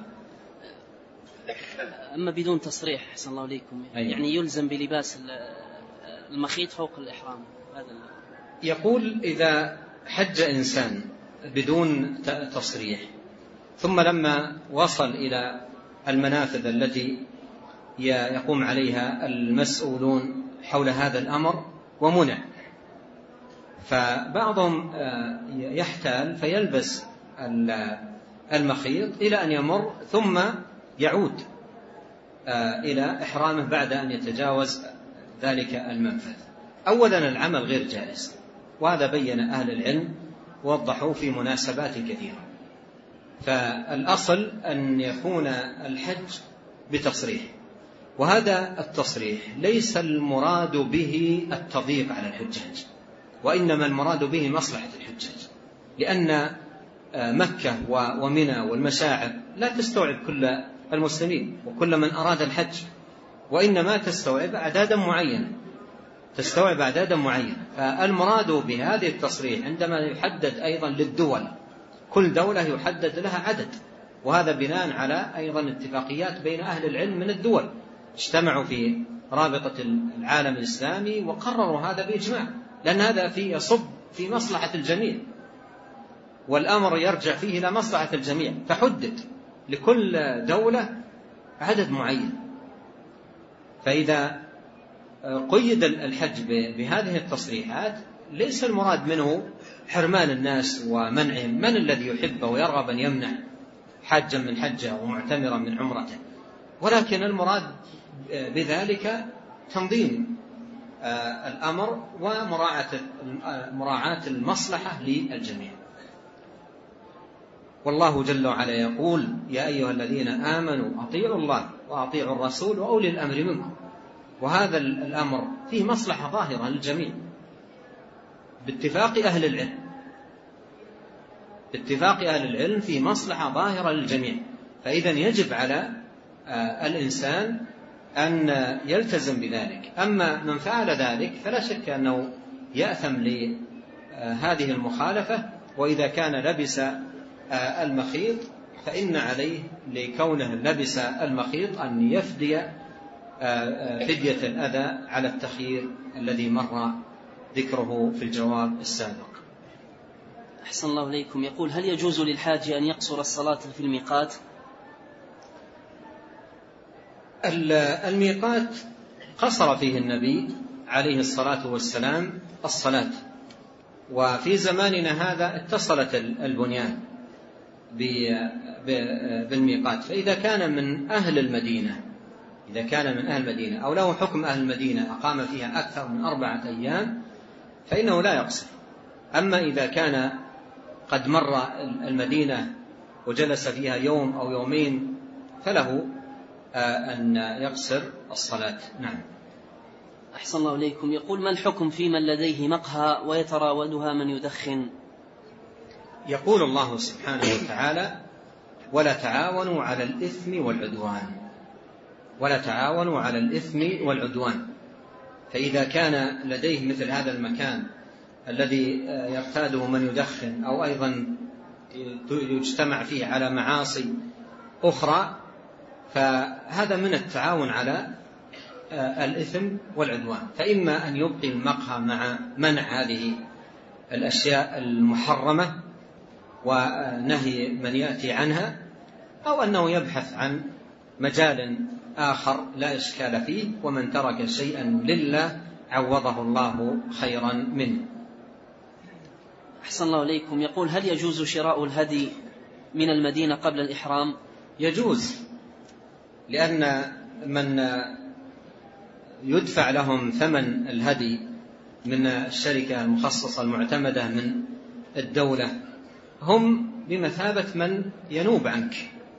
أما بدون تصريح أحسن الله عليكم، أيوة. يعني يلزم بلباس المخيط فوق الإحرام. هذا يقول إذا حج إنسان بدون تصريح ثم لما وصل إلى المنافذ التي يقوم عليها المسؤولون حول هذا الأمر ومنع، فبعضهم يحتال فيلبس المخيط إلى أن يمر ثم يعود إلى إحرامه بعد أن يتجاوز ذلك المنفذ. أولا العمل غير جائز، وهذا بين أهل العلم ووضحوا في مناسبات كثيرة. فالأصل أن يكون الحج بتصريح، وهذا التصريح ليس المراد به التضييق على الحجاج، وإنما المراد به مصلحة الحجاج، لأن مكة ومنى والمشاعر لا تستوعب كل المسلمين وكل من أراد الحج، وإنما تستوعب أعدادا معينة تستوعب أعدادا معينة فالمراد بهذه التصريح عندما يحدد أيضا للدول، كل دولة يحدد لها عدد، وهذا بناء على أيضا اتفاقيات بين أهل العلم من الدول، اجتمعوا في رابطة العالم الإسلامي وقرروا هذا بإجماع، لأن هذا في يصب في مصلحة الجميع، والأمر يرجع فيه إلى مصلحة الجميع، فحدد لكل دولة عدد معين. فإذا قيد الحج بهذه التصريحات ليس المراد منه حرمان الناس ومنعهم، من الذي يحب ويرغب أن يمنع حاجا من حجه ومعتمرا من عمرته، ولكن المراد بذلك تنظيم الأمر ومراعاة المصلحة للجميع. والله جل وعلا يقول: يا أيها الذين آمنوا أطيعوا الله وأطيعوا الرسول وأولي الأمر منكم. وهذا الأمر فيه مصلحة ظاهرة للجميع باتفاق أهل العلم باتفاق أهل العلم في مصلحة ظاهرة للجميع، فإذا يجب على الإنسان أن يلتزم بذلك. أما من فعل ذلك فلا شك أنه يأثم لهذه المخالفة، وإذا كان لبس المخيط فإن عليه لكونه لبس المخيط أن يفدي فدية الأذى على التخيير الذي مر ذكره في الجواب السابق. أحسن الله إليكم. يقول: هل يجوز للحاج أن يقصر الصلاة في الميقات؟ الميقات قصر فيه النبي عليه الصلاة والسلام الصلاة، وفي زماننا هذا اتصلت البنيان بالميقات، فإذا كان من أهل المدينة إذا كان من أهل المدينة أو له حكم أهل المدينة أقام فيها أكثر من أربعة أيام فإنه لا يقصر. أما إذا كان قد مر المدينة وجلس فيها يوم أو يومين فله أن يقصر الصلاة. نعم. أحسن الله إليكم. يقول: ما الحكم في من لديه مقهى ويتراودها من يدخن؟ يقول الله سبحانه وتعالى: ولا تعاونوا على الإثم والعدوان ولا تعاونوا على الإثم والعدوان. فإذا كان لديه مثل هذا المكان الذي يرتاده من يدخن أو أيضا يجتمع فيه على معاصي أخرى فهذا من التعاون على الإثم والعدوان. فإما أن يبقي المقهى مع منع هذه الأشياء المحرمة ونهي من يأتي عنها، أو أنه يبحث عن مجال آخر لا إشكال فيه، ومن ترك شيئا لله عوضه الله خيرا منه. أحسن الله إليكم. يقول: هل يجوز شراء الهدي من المدينة قبل الإحرام؟ يجوز، لأن من يدفع لهم ثمن الهدي من الشركة المخصصة المعتمدة من الدولة هم بمثابة من ينوب عنك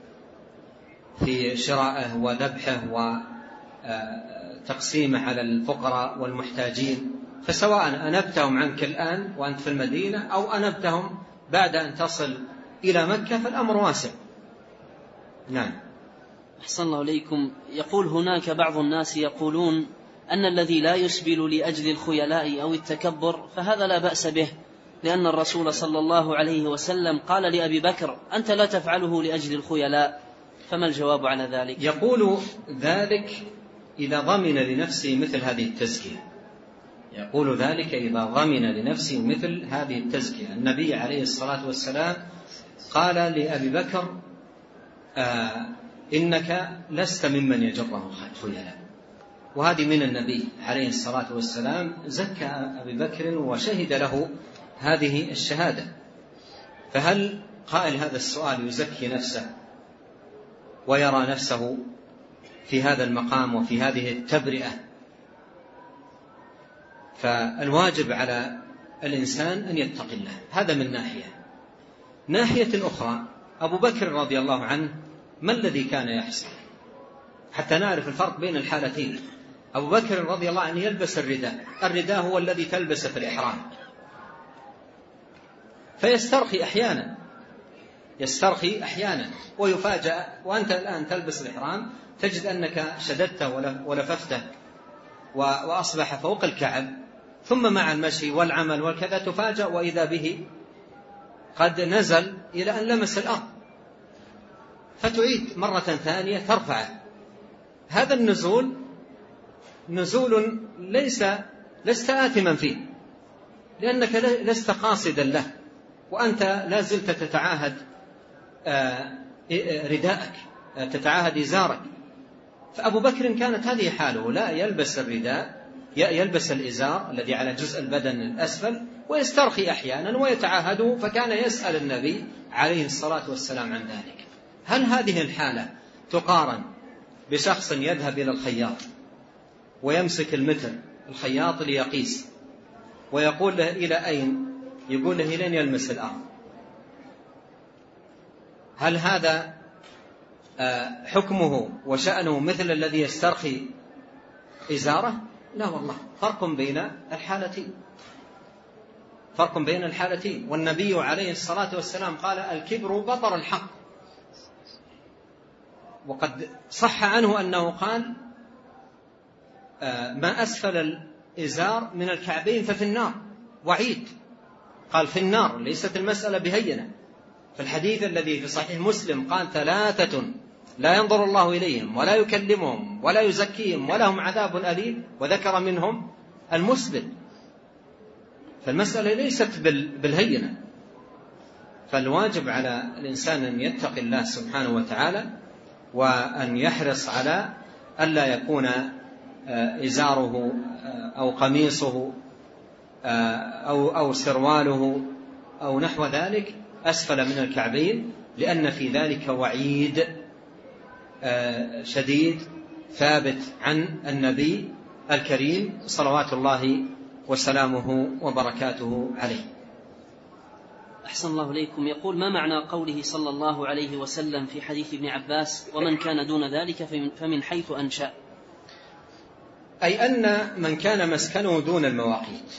في شرائه وذبحه وتقسيمه على الفقراء والمحتاجين، فسواء أنبتهم عنك الآن وأنت في المدينة أو أنبتهم بعد أن تصل إلى مكة فالأمر واسع. نعم. أحسن الله إليكم. يقول هناك بعض الناس يقولون أن الذي لا يسبل لأجل الخيلاء أو التكبر فهذا لا بأس به، لأن الرسول صلى الله عليه وسلم قال لأبي بكر أنت لا تفعله لأجل الخيلاء، فما الجواب على ذلك؟ يقول ذلك إذا ضمن لنفسه مثل هذه التزكية، يقول ذلك إذا ضمن لنفسه مثل هذه التزكية. النبي عليه الصلاة والسلام قال لأبي بكر آه إنك لست ممن يجره خيلاء، وهذه من النبي عليه الصلاة والسلام، زكى أبي بكر وشهد له هذه الشهادة. فهل قائل هذا السؤال يزكي نفسه ويرى نفسه في هذا المقام وفي هذه التبرئة؟ فالواجب على الإنسان أن يتقي الله، هذا من ناحية. ناحية أخرى أبو بكر رضي الله عنه ما الذي كان يحصل حتى نعرف الفرق بين الحالتين؟ أبو بكر رضي الله عنه يلبس الرداء، الرداء هو الذي تلبسه في الإحرام، فيسترخي أحيانا يسترخي أحيانا ويفاجأ وأنت الآن تلبس الإحرام تجد أنك شددته ولففته وأصبح فوق الكعب، ثم مع المشي والعمل والكذا تفاجأ وإذا به قد نزل إلى أن لمس الأرض، فتعيد مرة ثانية ترفعه. هذا النزول نزول ليس لست آثما فيه، لأنك لست قاصدا له، وأنت لا زلت تتعاهد رداءك، تتعاهد إزارك. فأبو بكر كانت هذه حاله، لا يلبس الرداء، يلبس الإزار الذي على جزء البدن الأسفل ويسترخي أحيانا ويتعاهده، فكان يسأل النبي عليه الصلاة والسلام عن ذلك. هل هذه الحالة تقارن بشخص يذهب إلى الخياط ويمسك المتر الخياط ليقيس ويقول له إلى أين؟ يقول له إلى أن يلمس الأرض. هل هذا حكمه وشأنه مثل الذي يسترخي إزاره؟ لا والله، فرق بين الحالتين، فرق بين الحالتين. والنبي عليه الصلاة والسلام قال الكبر بطر الحق، وقد صح عنه أنه قال ما أسفل الإزار من الكعبين ففي النار، وعيد، قال في النار، ليست المسألة بهينة. في الحديث الذي في صحيح مسلم قال ثلاثة لا ينظر الله إليهم ولا يكلمهم ولا يزكيهم ولهم عذاب أليم، وذكر منهم المسبل. فالمسألة ليست بالهينة، فالواجب على الإنسان أن يتقي الله سبحانه وتعالى، وأن يحرص على ألا يكون إزاره أو قميصه أو أو سرواله أو نحو ذلك أسفل من الكعبين، لأن في ذلك وعيد شديد ثابت عن النبي الكريم صلوات الله وسلامه وبركاته عليه. أحسن الله إليكم. يقول ما معنى قوله صلى الله عليه وسلم في حديث ابن عباس ومن كان دون ذلك فمن حيث أنشأ؟ أي أن من كان مسكنه دون المواقيت،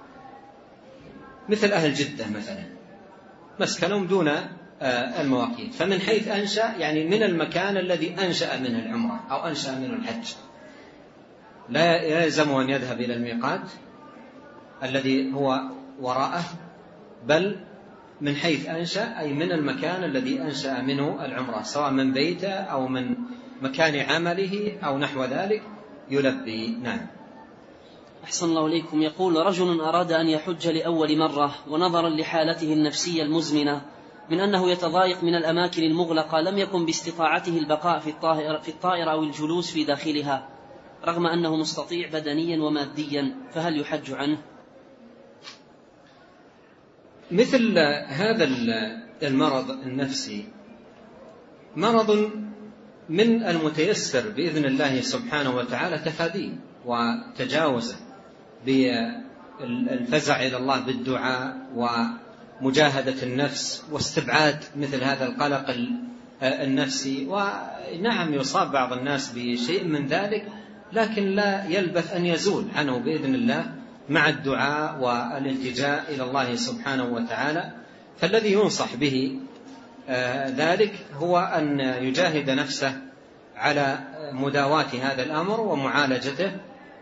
مثل أهل جدة مثلا مسكنهم دون المواقيت، فمن حيث أنشأ يعني من المكان الذي أنشأ منه العمرة أو أنشأ منه الحج، لا يلزم أن يذهب إلى الميقات الذي هو وراءه، بل من حيث أنشأ أي من المكان الذي أنشأ منه العمرة، سواء من بيته أو من مكان عمله أو نحو ذلك يلبي. نعم. أحسن الله إليكم. يقول رجل أراد أن يحج لأول مرة، ونظرا لحالته النفسية المزمنة من أنه يتضايق من الأماكن المغلقة لم يكن باستطاعته البقاء في الطائرة أو الجلوس في داخلها، رغم أنه مستطيع بدنيا وماديا، فهل يحج عنه؟ مثل هذا المرض النفسي مرض من المتيسر بإذن الله سبحانه وتعالى تفاديه وتجاوزه بالفزع إلى الله بالدعاء ومجاهدة النفس واستبعاد مثل هذا القلق النفسي. ونعم يصاب بعض الناس بشيء من ذلك، لكن لا يلبث أن يزول عنه بإذن الله مع الدعاء والالتجاء إلى الله سبحانه وتعالى. فالذي ينصح به ذلك هو أن يجاهد نفسه على مداواة هذا الأمر ومعالجته،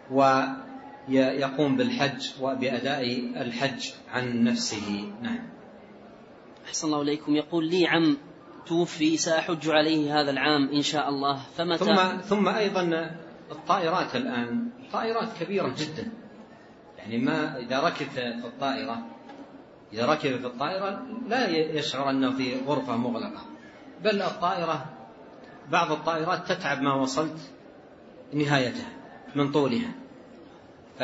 ويقوم بالحج وبأداء الحج عن نفسه. نعم. أحسن الله إليكم. يقول لي عم توفي سأحج عليه هذا العام إن شاء الله، فمتى؟ ثم, ثم أيضا الطائرات الآن طائرات كبيرة جدا، يعني ما إذا ركب في الطائرة إذا ركب في الطائرة لا يشعر أنه في غرفة مغلقة، بل الطائرة بعض الطائرات تتعب ما وصلت نهايتها من طولها. ف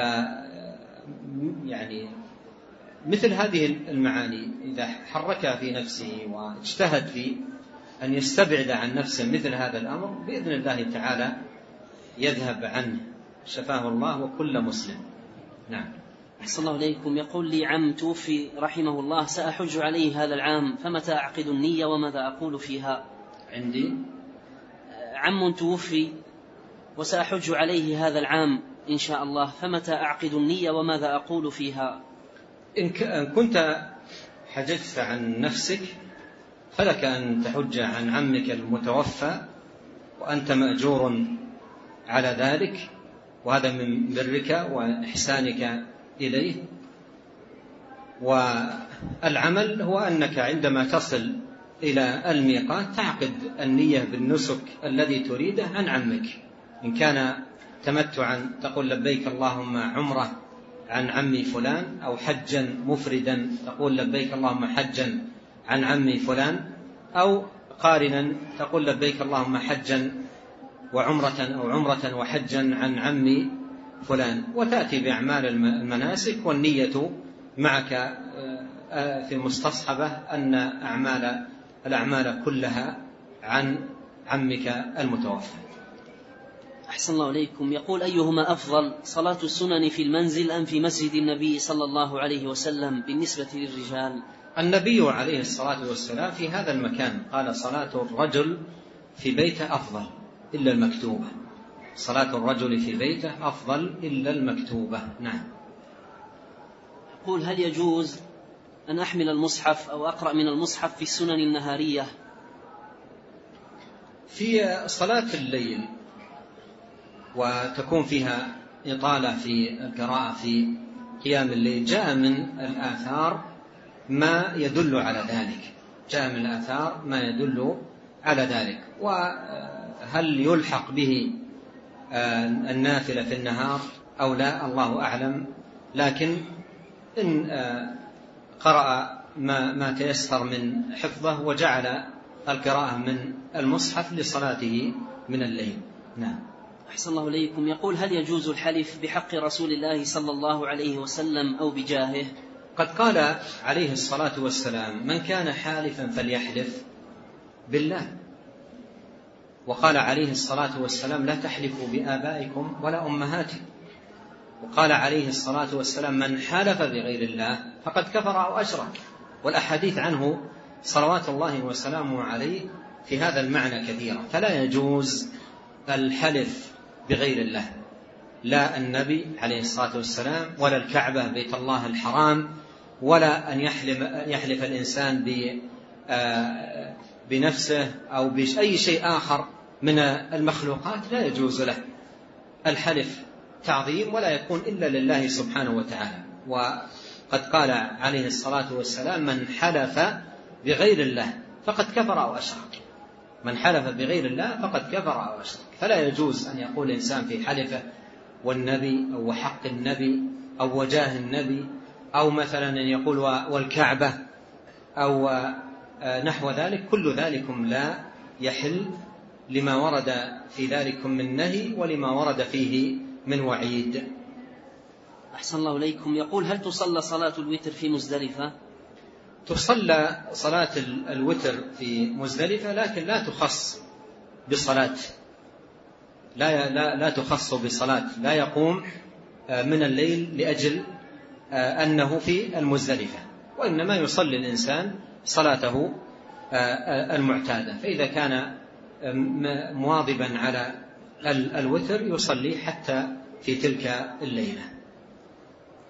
يعني مثل هذه المعاني إذا حركها في نفسه واجتهد في أن يستبعد عن نفسه مثل هذا الأمر بإذن الله تعالى يذهب عنه، شفاه الله وكل مسلم. نعم. أحسن الله إليكم. يقول لي عم توفي رحمه الله سأحج عليه هذا العام، فمتى أعقد النية وماذا أقول فيها؟ عندي عم توفي وسأحج عليه هذا العام إن شاء الله، فمتى أعقد النية وماذا أقول فيها؟ إن كنت حججت عن نفسك فلك أن تحج عن عمك المتوفى وأنت مأجور على ذلك، وهذا من برك وإحسانك إليه. والعمل هو أنك عندما تصل إلى الميقات تعقد النية بالنسك الذي تريده عن عمك. إن كان تمتعا تقول لبيك اللهم عمره عن عمي فلان، أو حجا مفردا تقول لبيك اللهم حجا عن عمي فلان، أو قارنا تقول لبيك اللهم حجا وعمرة أو عمرة وحجا عن عمي فلان، وتأتي بأعمال المناسك والنية معك في مستصحبة أن أعمال الأعمال كلها عن عمك المتوفى. أحسن الله إليكم. يقول أيهما أفضل، صلاة السنن في المنزل أم في مسجد النبي صلى الله عليه وسلم بالنسبة للرجال؟ النبي عليه الصلاة والسلام في هذا المكان قال صلاة الرجل في بيته أفضل إلا المكتوبة، صلاة الرجل في بيته أفضل إلا المكتوبة. نعم. يقول هل يجوز أن أحمل المصحف أو أقرأ من المصحف في السنن النهارية؟ في صلاة الليل وتكون فيها إطالة في القراءة في قيام الليل جاء من الآثار ما يدل على ذلك، جاء من الآثار ما يدل على ذلك. وهل يلحق به النافلة في النهار أو لا الله أعلم، لكن إن قرأ ما, ما تيسر من حفظه وجعل القراءة من المصحف لصلاته من الليل. نعم. أحسن الله إليكم. يقول هل يجوز الحلف بحق رسول الله صلى الله عليه وسلم أو بجاهه؟ قد قال عليه الصلاة والسلام من كان حالفا فليحلف بالله، وقال عليه الصلاة والسلام لا تحلفوا بآبائكم ولا أمهاتكم، وقال عليه الصلاة والسلام من حلف بغير الله فقد كفر أو أشرك. والأحاديث عنه صلوات الله وسلامه عليه في هذا المعنى كثيرا. فلا يجوز الحلف بغير الله، لا النبي عليه الصلاة والسلام ولا الكعبة بيت الله الحرام، ولا أن يحلف, يحلف الإنسان بنفسه أو بأي شيء آخر من المخلوقات، لا يجوز له الحلف تعظيم ولا يكون إلا لله سبحانه وتعالى. وقد قال عليه الصلاة والسلام من حلف بغير الله فقد كفر أو أشرك، من حلف بغير الله فقد كفر أو أشرك. فلا يجوز أن يقول الإنسان في حلفه والنبي أو حق النبي أو وجاه النبي، أو مثلا أن يقول والكعبة أو نحو ذلك، كل ذلكم لا يحل لما ورد في ذلك من نهي ولما ورد فيه من وعيد. أحسن الله إليكم. يقول هل تصلى صلاة الوتر في مزدلفة؟ تصلى صلاة الوتر في مزدلفة، لكن لا تخص بصلاة، لا, لا, لا تخص بصلاة، لا يقوم من الليل لأجل أنه في المزدلفة، وإنما يصلي الإنسان صلاته المعتادة. فإذا كان مواظبا على الوتر يصلي حتى في تلك الليلة.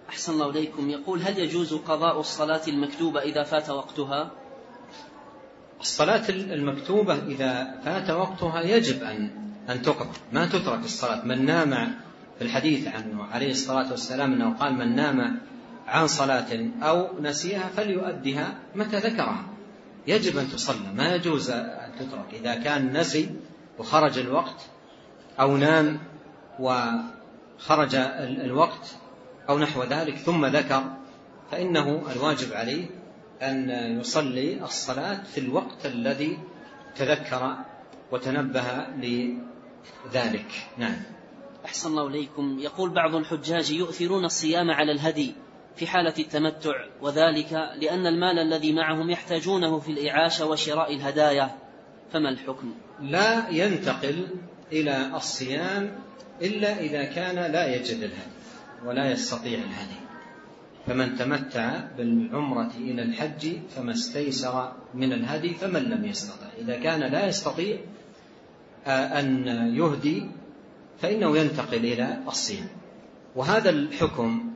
أحسن الله إليكم. يقول هل يجوز قضاء الصلاة المكتوبة إذا فات وقتها؟ الصلاة المكتوبة إذا فات وقتها يجب أن أن تقضى، ما تترك الصلاة. من نام، في الحديث عنه عليه الصلاة والسلام أنه قال من نام عن صلاة أو نسيها فليؤدها متى ذكرها. يجب أن تصلى، ما يجوز أن تترك. إذا كان نسي وخرج الوقت، أو نام وخرج الوقت أو نحو ذلك ثم ذكر، فإنه الواجب عليه أن يصلي الصلاة في الوقت الذي تذكر وتنبه لذلك. نعم. أحسن الله إليكم. يقول بعض الحجاج يؤثرون الصيام على الهدي في حالة التمتع، وذلك لأن المال الذي معهم يحتاجونه في الإعاشة وشراء الهدايا، فما الحكم؟ لا ينتقل إلى الصيام إلا إذا كان لا يجد الهدي ولا يستطيع الهدي. فمن تمتع بالعمرة إلى الحج فما استيسر من الهدي فمن لم يستطع. إذا كان لا يستطيع أن يهدي فإنه ينتقل إلى الصيام. وهذا الحكم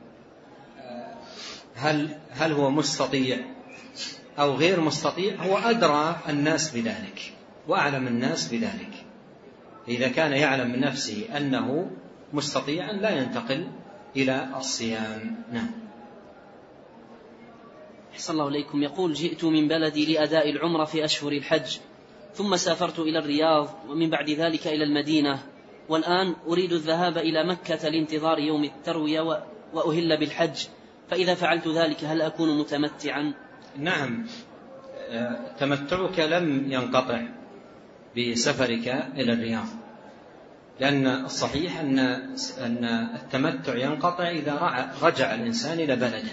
هل هل هو مستطيع أو غير مستطيع، هو أدرى الناس بذلك وأعلم الناس بذلك. إذا كان يعلم من نفسه أنه مستطيعا لا ينتقل إلى الصيام. نعم. أحسن الله إليكم. يقول جئت من بلدي لأداء العمرة في أشهر الحج، ثم سافرت إلى الرياض، ومن بعد ذلك إلى المدينة، والآن أريد الذهاب إلى مكة لانتظار يوم التروية وأهل بالحج، فإذا فعلت ذلك هل أكون متمتعا؟ نعم، تمتعك لم ينقطع بسفرك إلى الرياض، لأن الصحيح أن أن التمتع ينقطع إذا رجع الإنسان إلى بلده،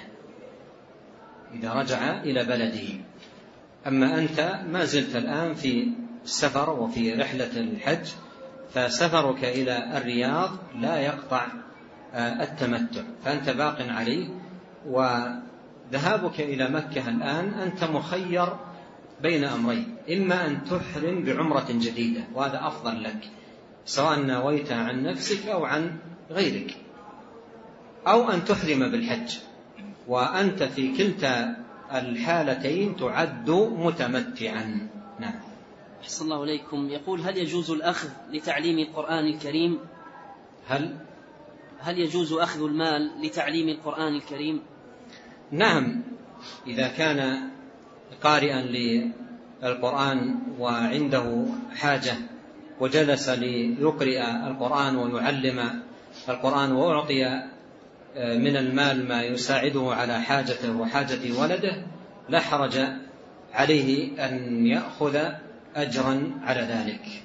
إذا رجع إلى بلده. أما أنت ما زلت الآن في السفر وفي رحلة الحج، فسفرك إلى الرياض لا يقطع التمتع، فأنت باق عليه. وذهابك إلى مكة الآن أنت مخير بين أمرين، إما أن تحرم بعمرة جديدة وهذا أفضل لك سواء نويت عن نفسك أو عن غيرك، أو أن تحرم بالحج، وأنت في كلتا الحالتين تعد متمتعا. نعم. أحسن الله إليكم. يقول هل يجوز الأخذ لتعليم القرآن الكريم؟ هل هل يجوز أخذ المال لتعليم القرآن الكريم؟ نعم، إذا كان قارئا للقرآن وعنده حاجة وجلس ليقرئ القرآن ويعلم القرآن وأعطي من المال ما يساعده على حاجته وحاجة ولده، لا حرج عليه أن يأخذ أجرا على ذلك.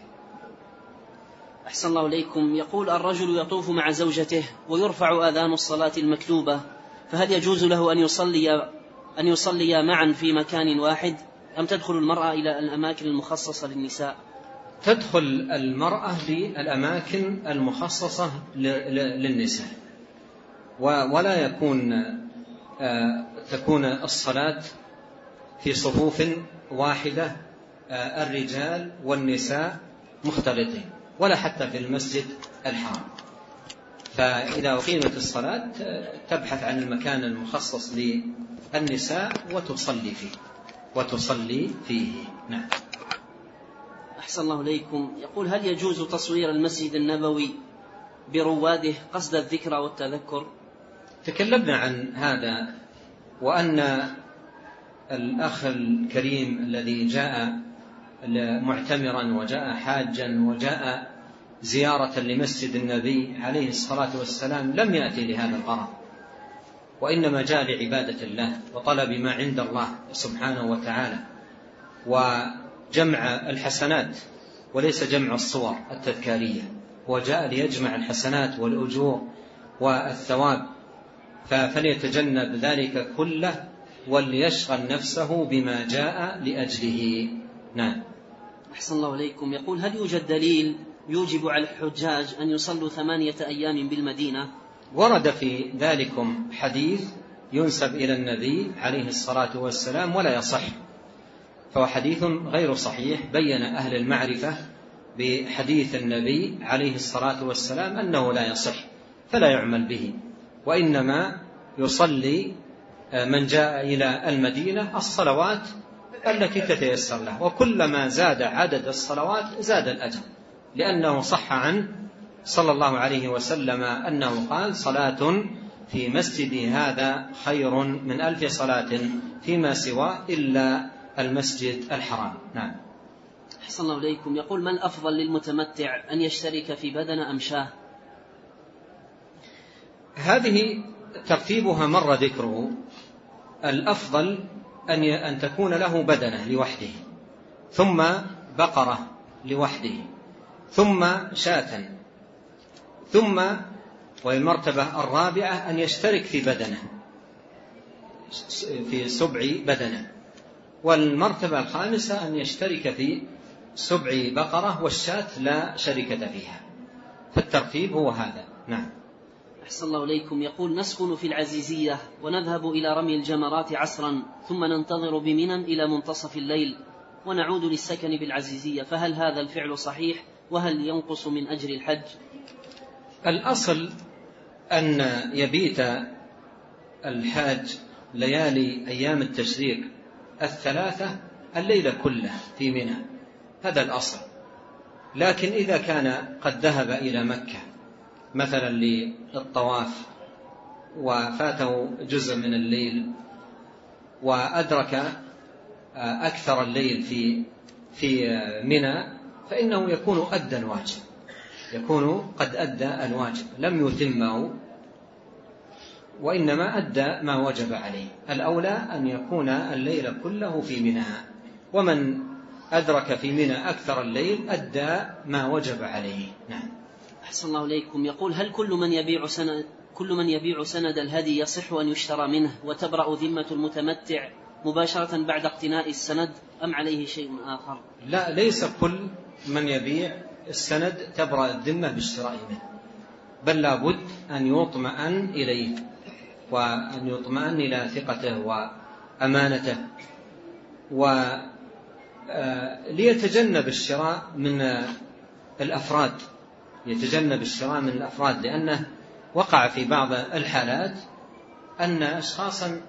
أحسن الله إليكم. يقول الرجل يطوف مع زوجته ويرفع آذان الصلاة المكتوبة، فهل يجوز له أن يصلي أن يصلي معا في مكان واحد، أم تدخل المرأة إلى الأماكن المخصصة للنساء؟ تدخل المرأة للأماكن المخصصة للنساء، ولا يكون تكون الصلاة في صفوف واحدة الرجال والنساء مختلطين، ولا حتى في المسجد الحرام. فإذا أقيمت الصلاة تبحث عن المكان المخصص للنساء وتصلي فيه وتصلي فيه. نعم. أحسن الله إليكم. يقول هل يجوز تصوير المسجد النبوي برواده قصد الذكر والتذكر؟ تكلمنا عن هذا، وأن الأخ الكريم الذي جاء معتمرا وجاء حاجا وجاء زيارة لمسجد النبي عليه الصلاة والسلام لم يأتي لهذا الغرض، وإنما جاء لعبادة الله وطلب ما عند الله سبحانه وتعالى وجمع الحسنات وليس جمع الصور التذكارية، وجاء ليجمع الحسنات والأجور والثواب، فليتجنب ذلك كله وليشغل نفسه بما جاء لأجله. نعم. أحسن الله إليكم. يقول هل يوجد دليل يوجب على الحجاج أن يصلوا ثمانية أيام بالمدينة؟ ورد في ذلكم حديث ينسب إلى النبي عليه الصلاة والسلام ولا يصح، فهو حديث غير صحيح. بين أهل المعرفة بحديث النبي عليه الصلاة والسلام أنه لا يصح فلا يعمل به، وإنما يصلي من جاء إلى المدينة الصلوات التي تتيسر له، وكلما زاد عدد الصلوات زاد الأجر، لأنه صح عنه صلى الله عليه وسلم أنه قال: صلاة في مسجدي هذا خير من ألف صلاة فيما سواه إلا المسجد الحرام. نعم. أحسن الله إليكم. يقول: ما الأفضل للمتمتع، أن يشترك في بدنة أم شاة؟ هذه ترتيبها مر ذكره. الأفضل أن أن تكون له بدنة لوحده، ثم بقرة لوحده، ثم شاة، ثم والمرتبة الرابعة أن يشترك في بدنة في سبع بدنة، والمرتبة الخامسة أن يشترك في سبع بقرة والشاة لا شركة فيها، فالترتيب هو هذا. نعم. أحسن الله إليكم. يقول: نسكن في العزيزية ونذهب إلى رمي الجمرات عصرا، ثم ننتظر بمنى إلى منتصف الليل ونعود للسكن بالعزيزية، فهل هذا الفعل صحيح؟ وهل ينقص من أجر الحج؟ الأصل أن يبيت الحاج ليالي أيام التشريق الثلاثة الليلة كلها في منى، هذا الأصل. لكن إذا كان قد ذهب إلى مكة مثلا للطواف وفاته جزء من الليل وأدرك أكثر الليل في في منى، فإنه يكون أدى الواجب، يكون قد أدى الواجب، لم يتمه وإنما أدى ما وجب عليه. الأولى أن يكون الليل كله في منى، ومن أدرك في منى أكثر الليل أدى ما وجب عليه. نعم. أحسن الله إليكم. يقول: هل كل من يبيع سند كل من يبيع سند الهدي يصح أن يشترى منه وتبرأ ذمة المتمتع مباشرة بعد اقتناء السند، أم عليه شيء آخر؟ لا، ليس كل من يبيع السند تبرأ الذمة بالشراء منه، بل لابد أن يطمئن إليه وأن يطمئن إلى ثقته وأمانته، وليتجنب الشراء من الأفراد يتجنب الشراء من الأفراد لأنه وقع في بعض الحالات أن أشخاصا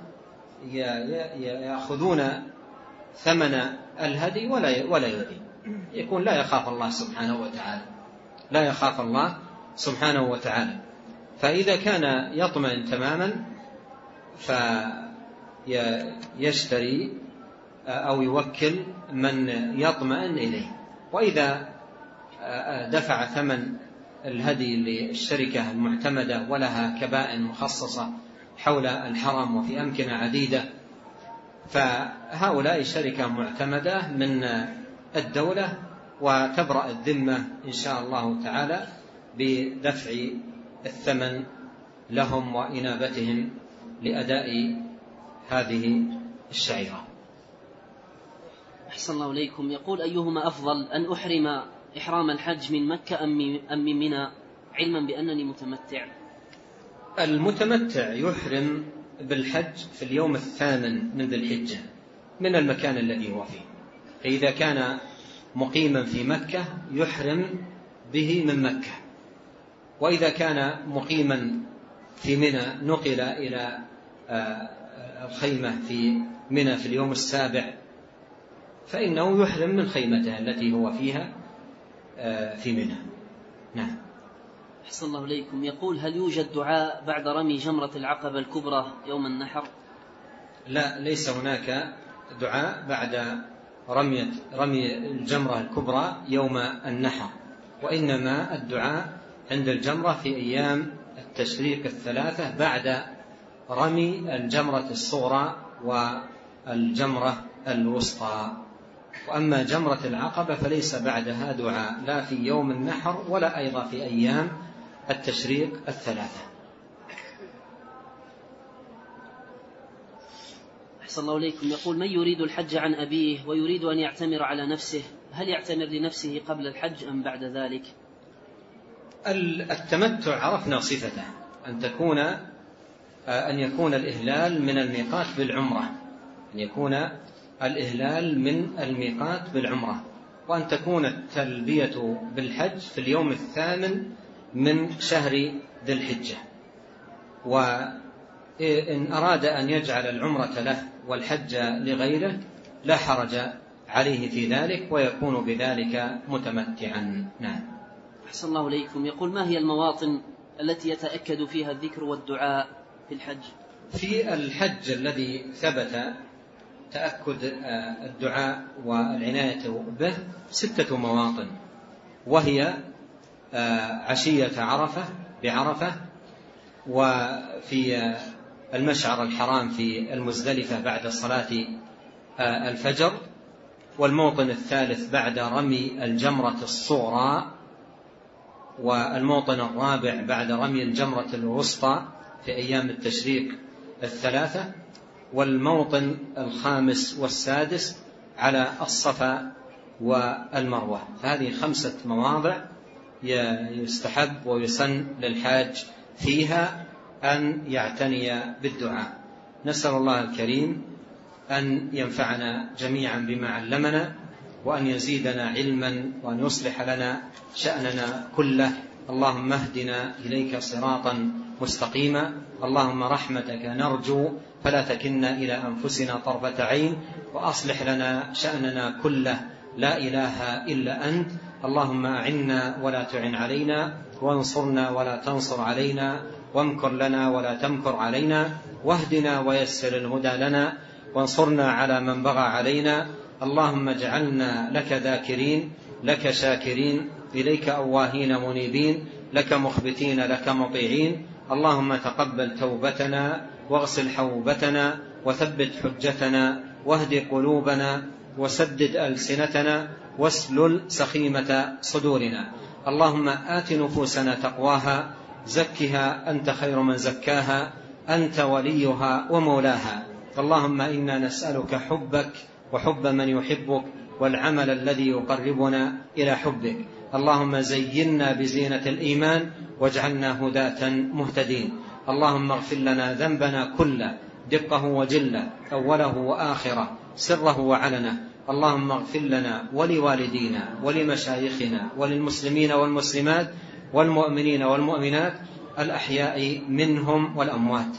يأخذون ثمن الهدي ولا ولا يدين، يكون لا يخاف الله سبحانه وتعالى لا يخاف الله سبحانه وتعالى. فإذا كان يطمئن تماما فيشتري أو يوكل من يطمئن إليه، وإذا دفع ثمن الهدي للشركة المعتمدة ولها كبائن مخصصة حول الحرم وفي أمكنة عديدة، فهؤلاء شركة معتمدة من الدولة، وتبرأ الذمة إن شاء الله تعالى بدفع الثمن لهم وإنابتهم لأداء هذه الشعيرة. أحسن الله إليكم. يقول: أيهما أفضل، أن أحرم إحرام الحج من مكة أم من منى، علما بأنني متمتع؟ المتمتع يحرم بالحج في اليوم الثامن من ذي الحجة من المكان الذي هو فيه، فإذا كان مقيما في مكة يحرم به من مكة، وإذا كان مقيما في منى نقل إلى الخيمة في منى في اليوم السابع فإنه يحرم من خيمته التي هو فيها في منى. نعم. أحسن الله إليكم. يقول: هل يوجد دعاء بعد رمي جمرة العقبة الكبرى يوم النحر؟ لا، ليس هناك دعاء بعد رمي رمي الجمرة الكبرى يوم النحر، وإنما الدعاء عند الجمرة في أيام التشريق الثلاثة بعد رمي الجمرة الصغرى والجمرة الوسطى. وأما جمرة العقبة فليس بعدها دعاء، لا في يوم النحر ولا أيضا في أيام التشريق الثلاثة. أحسن الله إليكم. يقول: من يريد الحج عن أبيه ويريد أن يعتمر على نفسه، هل يعتمر لنفسه قبل الحج أم بعد ذلك؟ التمتع عرفنا صفته، أن تكون أن يكون الإهلال من الميقات بالعمرة أن يكون الإهلال من الميقات بالعمرة وأن تكون التلبية بالحج في اليوم الثامن من شهر ذي الحجة. وإذا إن أراد أن يجعل العمرة له والحج لغيره لا حرج عليه في ذلك، ويكون بذلك متمتعا. نعم. أحسن الله إليكم. يقول: ما هي المواطن التي يتأكد فيها الذكر والدعاء في الحج؟ في الحج الذي ثبت تأكد الدعاء والعناية به ستة مواطن، وهي عشية عرفة بعرفة، وفي المشعر الحرام في المزدلفة بعد صلاة الفجر، والموطن الثالث بعد رمي الجمرة الصغرى، والموطن الرابع بعد رمي الجمرة الوسطى في أيام التشريق الثلاثة، والموطن الخامس والسادس على الصفا والمروة. فهذه خمسة مواضع يستحب ويسن للحاج فيها أن يعتني بالدعاء. نسأل الله الكريم أن ينفعنا جميعا بما علمنا، وأن يزيدنا علما، وأن يصلح لنا شأننا كله. اللهم اهدنا إليك صراطا مستقيما. اللهم رحمتك نرجو فلا تكلنا إلى أنفسنا طرفة عين، وأصلح لنا شأننا كله، لا إله إلا أنت. اللهم أعنا ولا تعن علينا، وانصرنا ولا تنصر علينا، وامكر لنا ولا تمكر علينا، واهدنا ويسر الهدى لنا، وانصرنا على من بغى علينا. اللهم اجعلنا لك ذاكرين، لك شاكرين، إليك أواهين منيبين، لك مخبتين، لك مطيعين. اللهم تقبل توبتنا، واغسل حوبتنا، وثبت حجتنا، واهد قلوبنا، وسدد ألسنتنا، واسلل سخيمة صدورنا. اللهم آت نفوسنا تقواها، زكها أنت خير من زكاها، أنت وليها ومولاها. اللهم إنا نسألك حبك وحب من يحبك، والعمل الذي يقربنا إلى حبك. اللهم زينا بزينة الإيمان، واجعلنا هداة مهتدين. اللهم اغفر لنا ذنبنا كله، دقه وجله، أوله وآخره، سره وعلنه. اللهم اغفر لنا ولوالدينا ولمشايخنا وللمسلمين والمسلمات والمؤمنين والمؤمنات الأحياء منهم والأموات.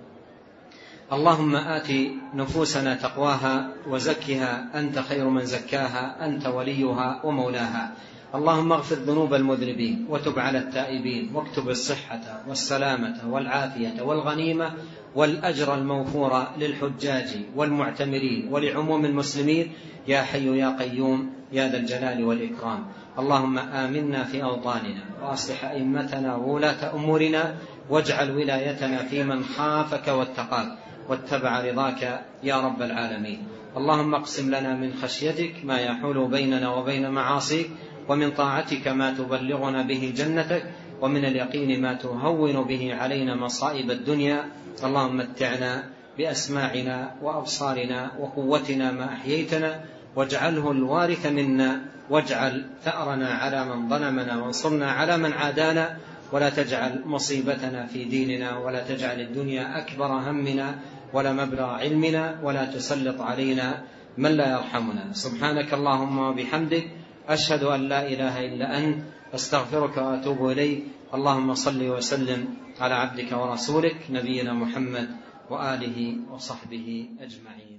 اللهم آت نفوسنا تقواها، وزكها أنت خير من زكاها، أنت وليها ومولاها. اللهم اغفر ذنوب المذنبين، وتب على التائبين، واكتب الصحة والسلامة والعافية والغنيمة والأجر الموفور للحجاج والمعتمرين ولعموم المسلمين، يا حي يا قيوم يا ذا الجلال والإكرام. اللهم آمنا في أوطاننا، وأصلح أئمتنا وولاة أمورنا، واجعل ولايتنا في من خافك واتقاك واتبع رضاك يا رب العالمين. اللهم اقسم لنا من خشيتك ما يحول بيننا وبين معاصيك، ومن طاعتك ما تبلغنا به جنتك، ومن اليقين ما تهون به علينا مصائب الدنيا. اللهم متعنا بأسماعنا وأبصارنا وقوتنا ما أحييتنا، واجعله الوارث منا، واجعل ثأرنا على من ظلمنا، وانصرنا على من عادانا، ولا تجعل مصيبتنا في ديننا، ولا تجعل الدنيا أكبر همنا ولا مبلغ علمنا، ولا تسلط علينا من لا يرحمنا. سبحانك اللهم وبحمدك، أشهد أن لا إله إلا أنت، أستغفرك وأتوب إليك. اللهم صل وسلم على عبدك ورسولك نبينا محمد وآله وصحبه أجمعين.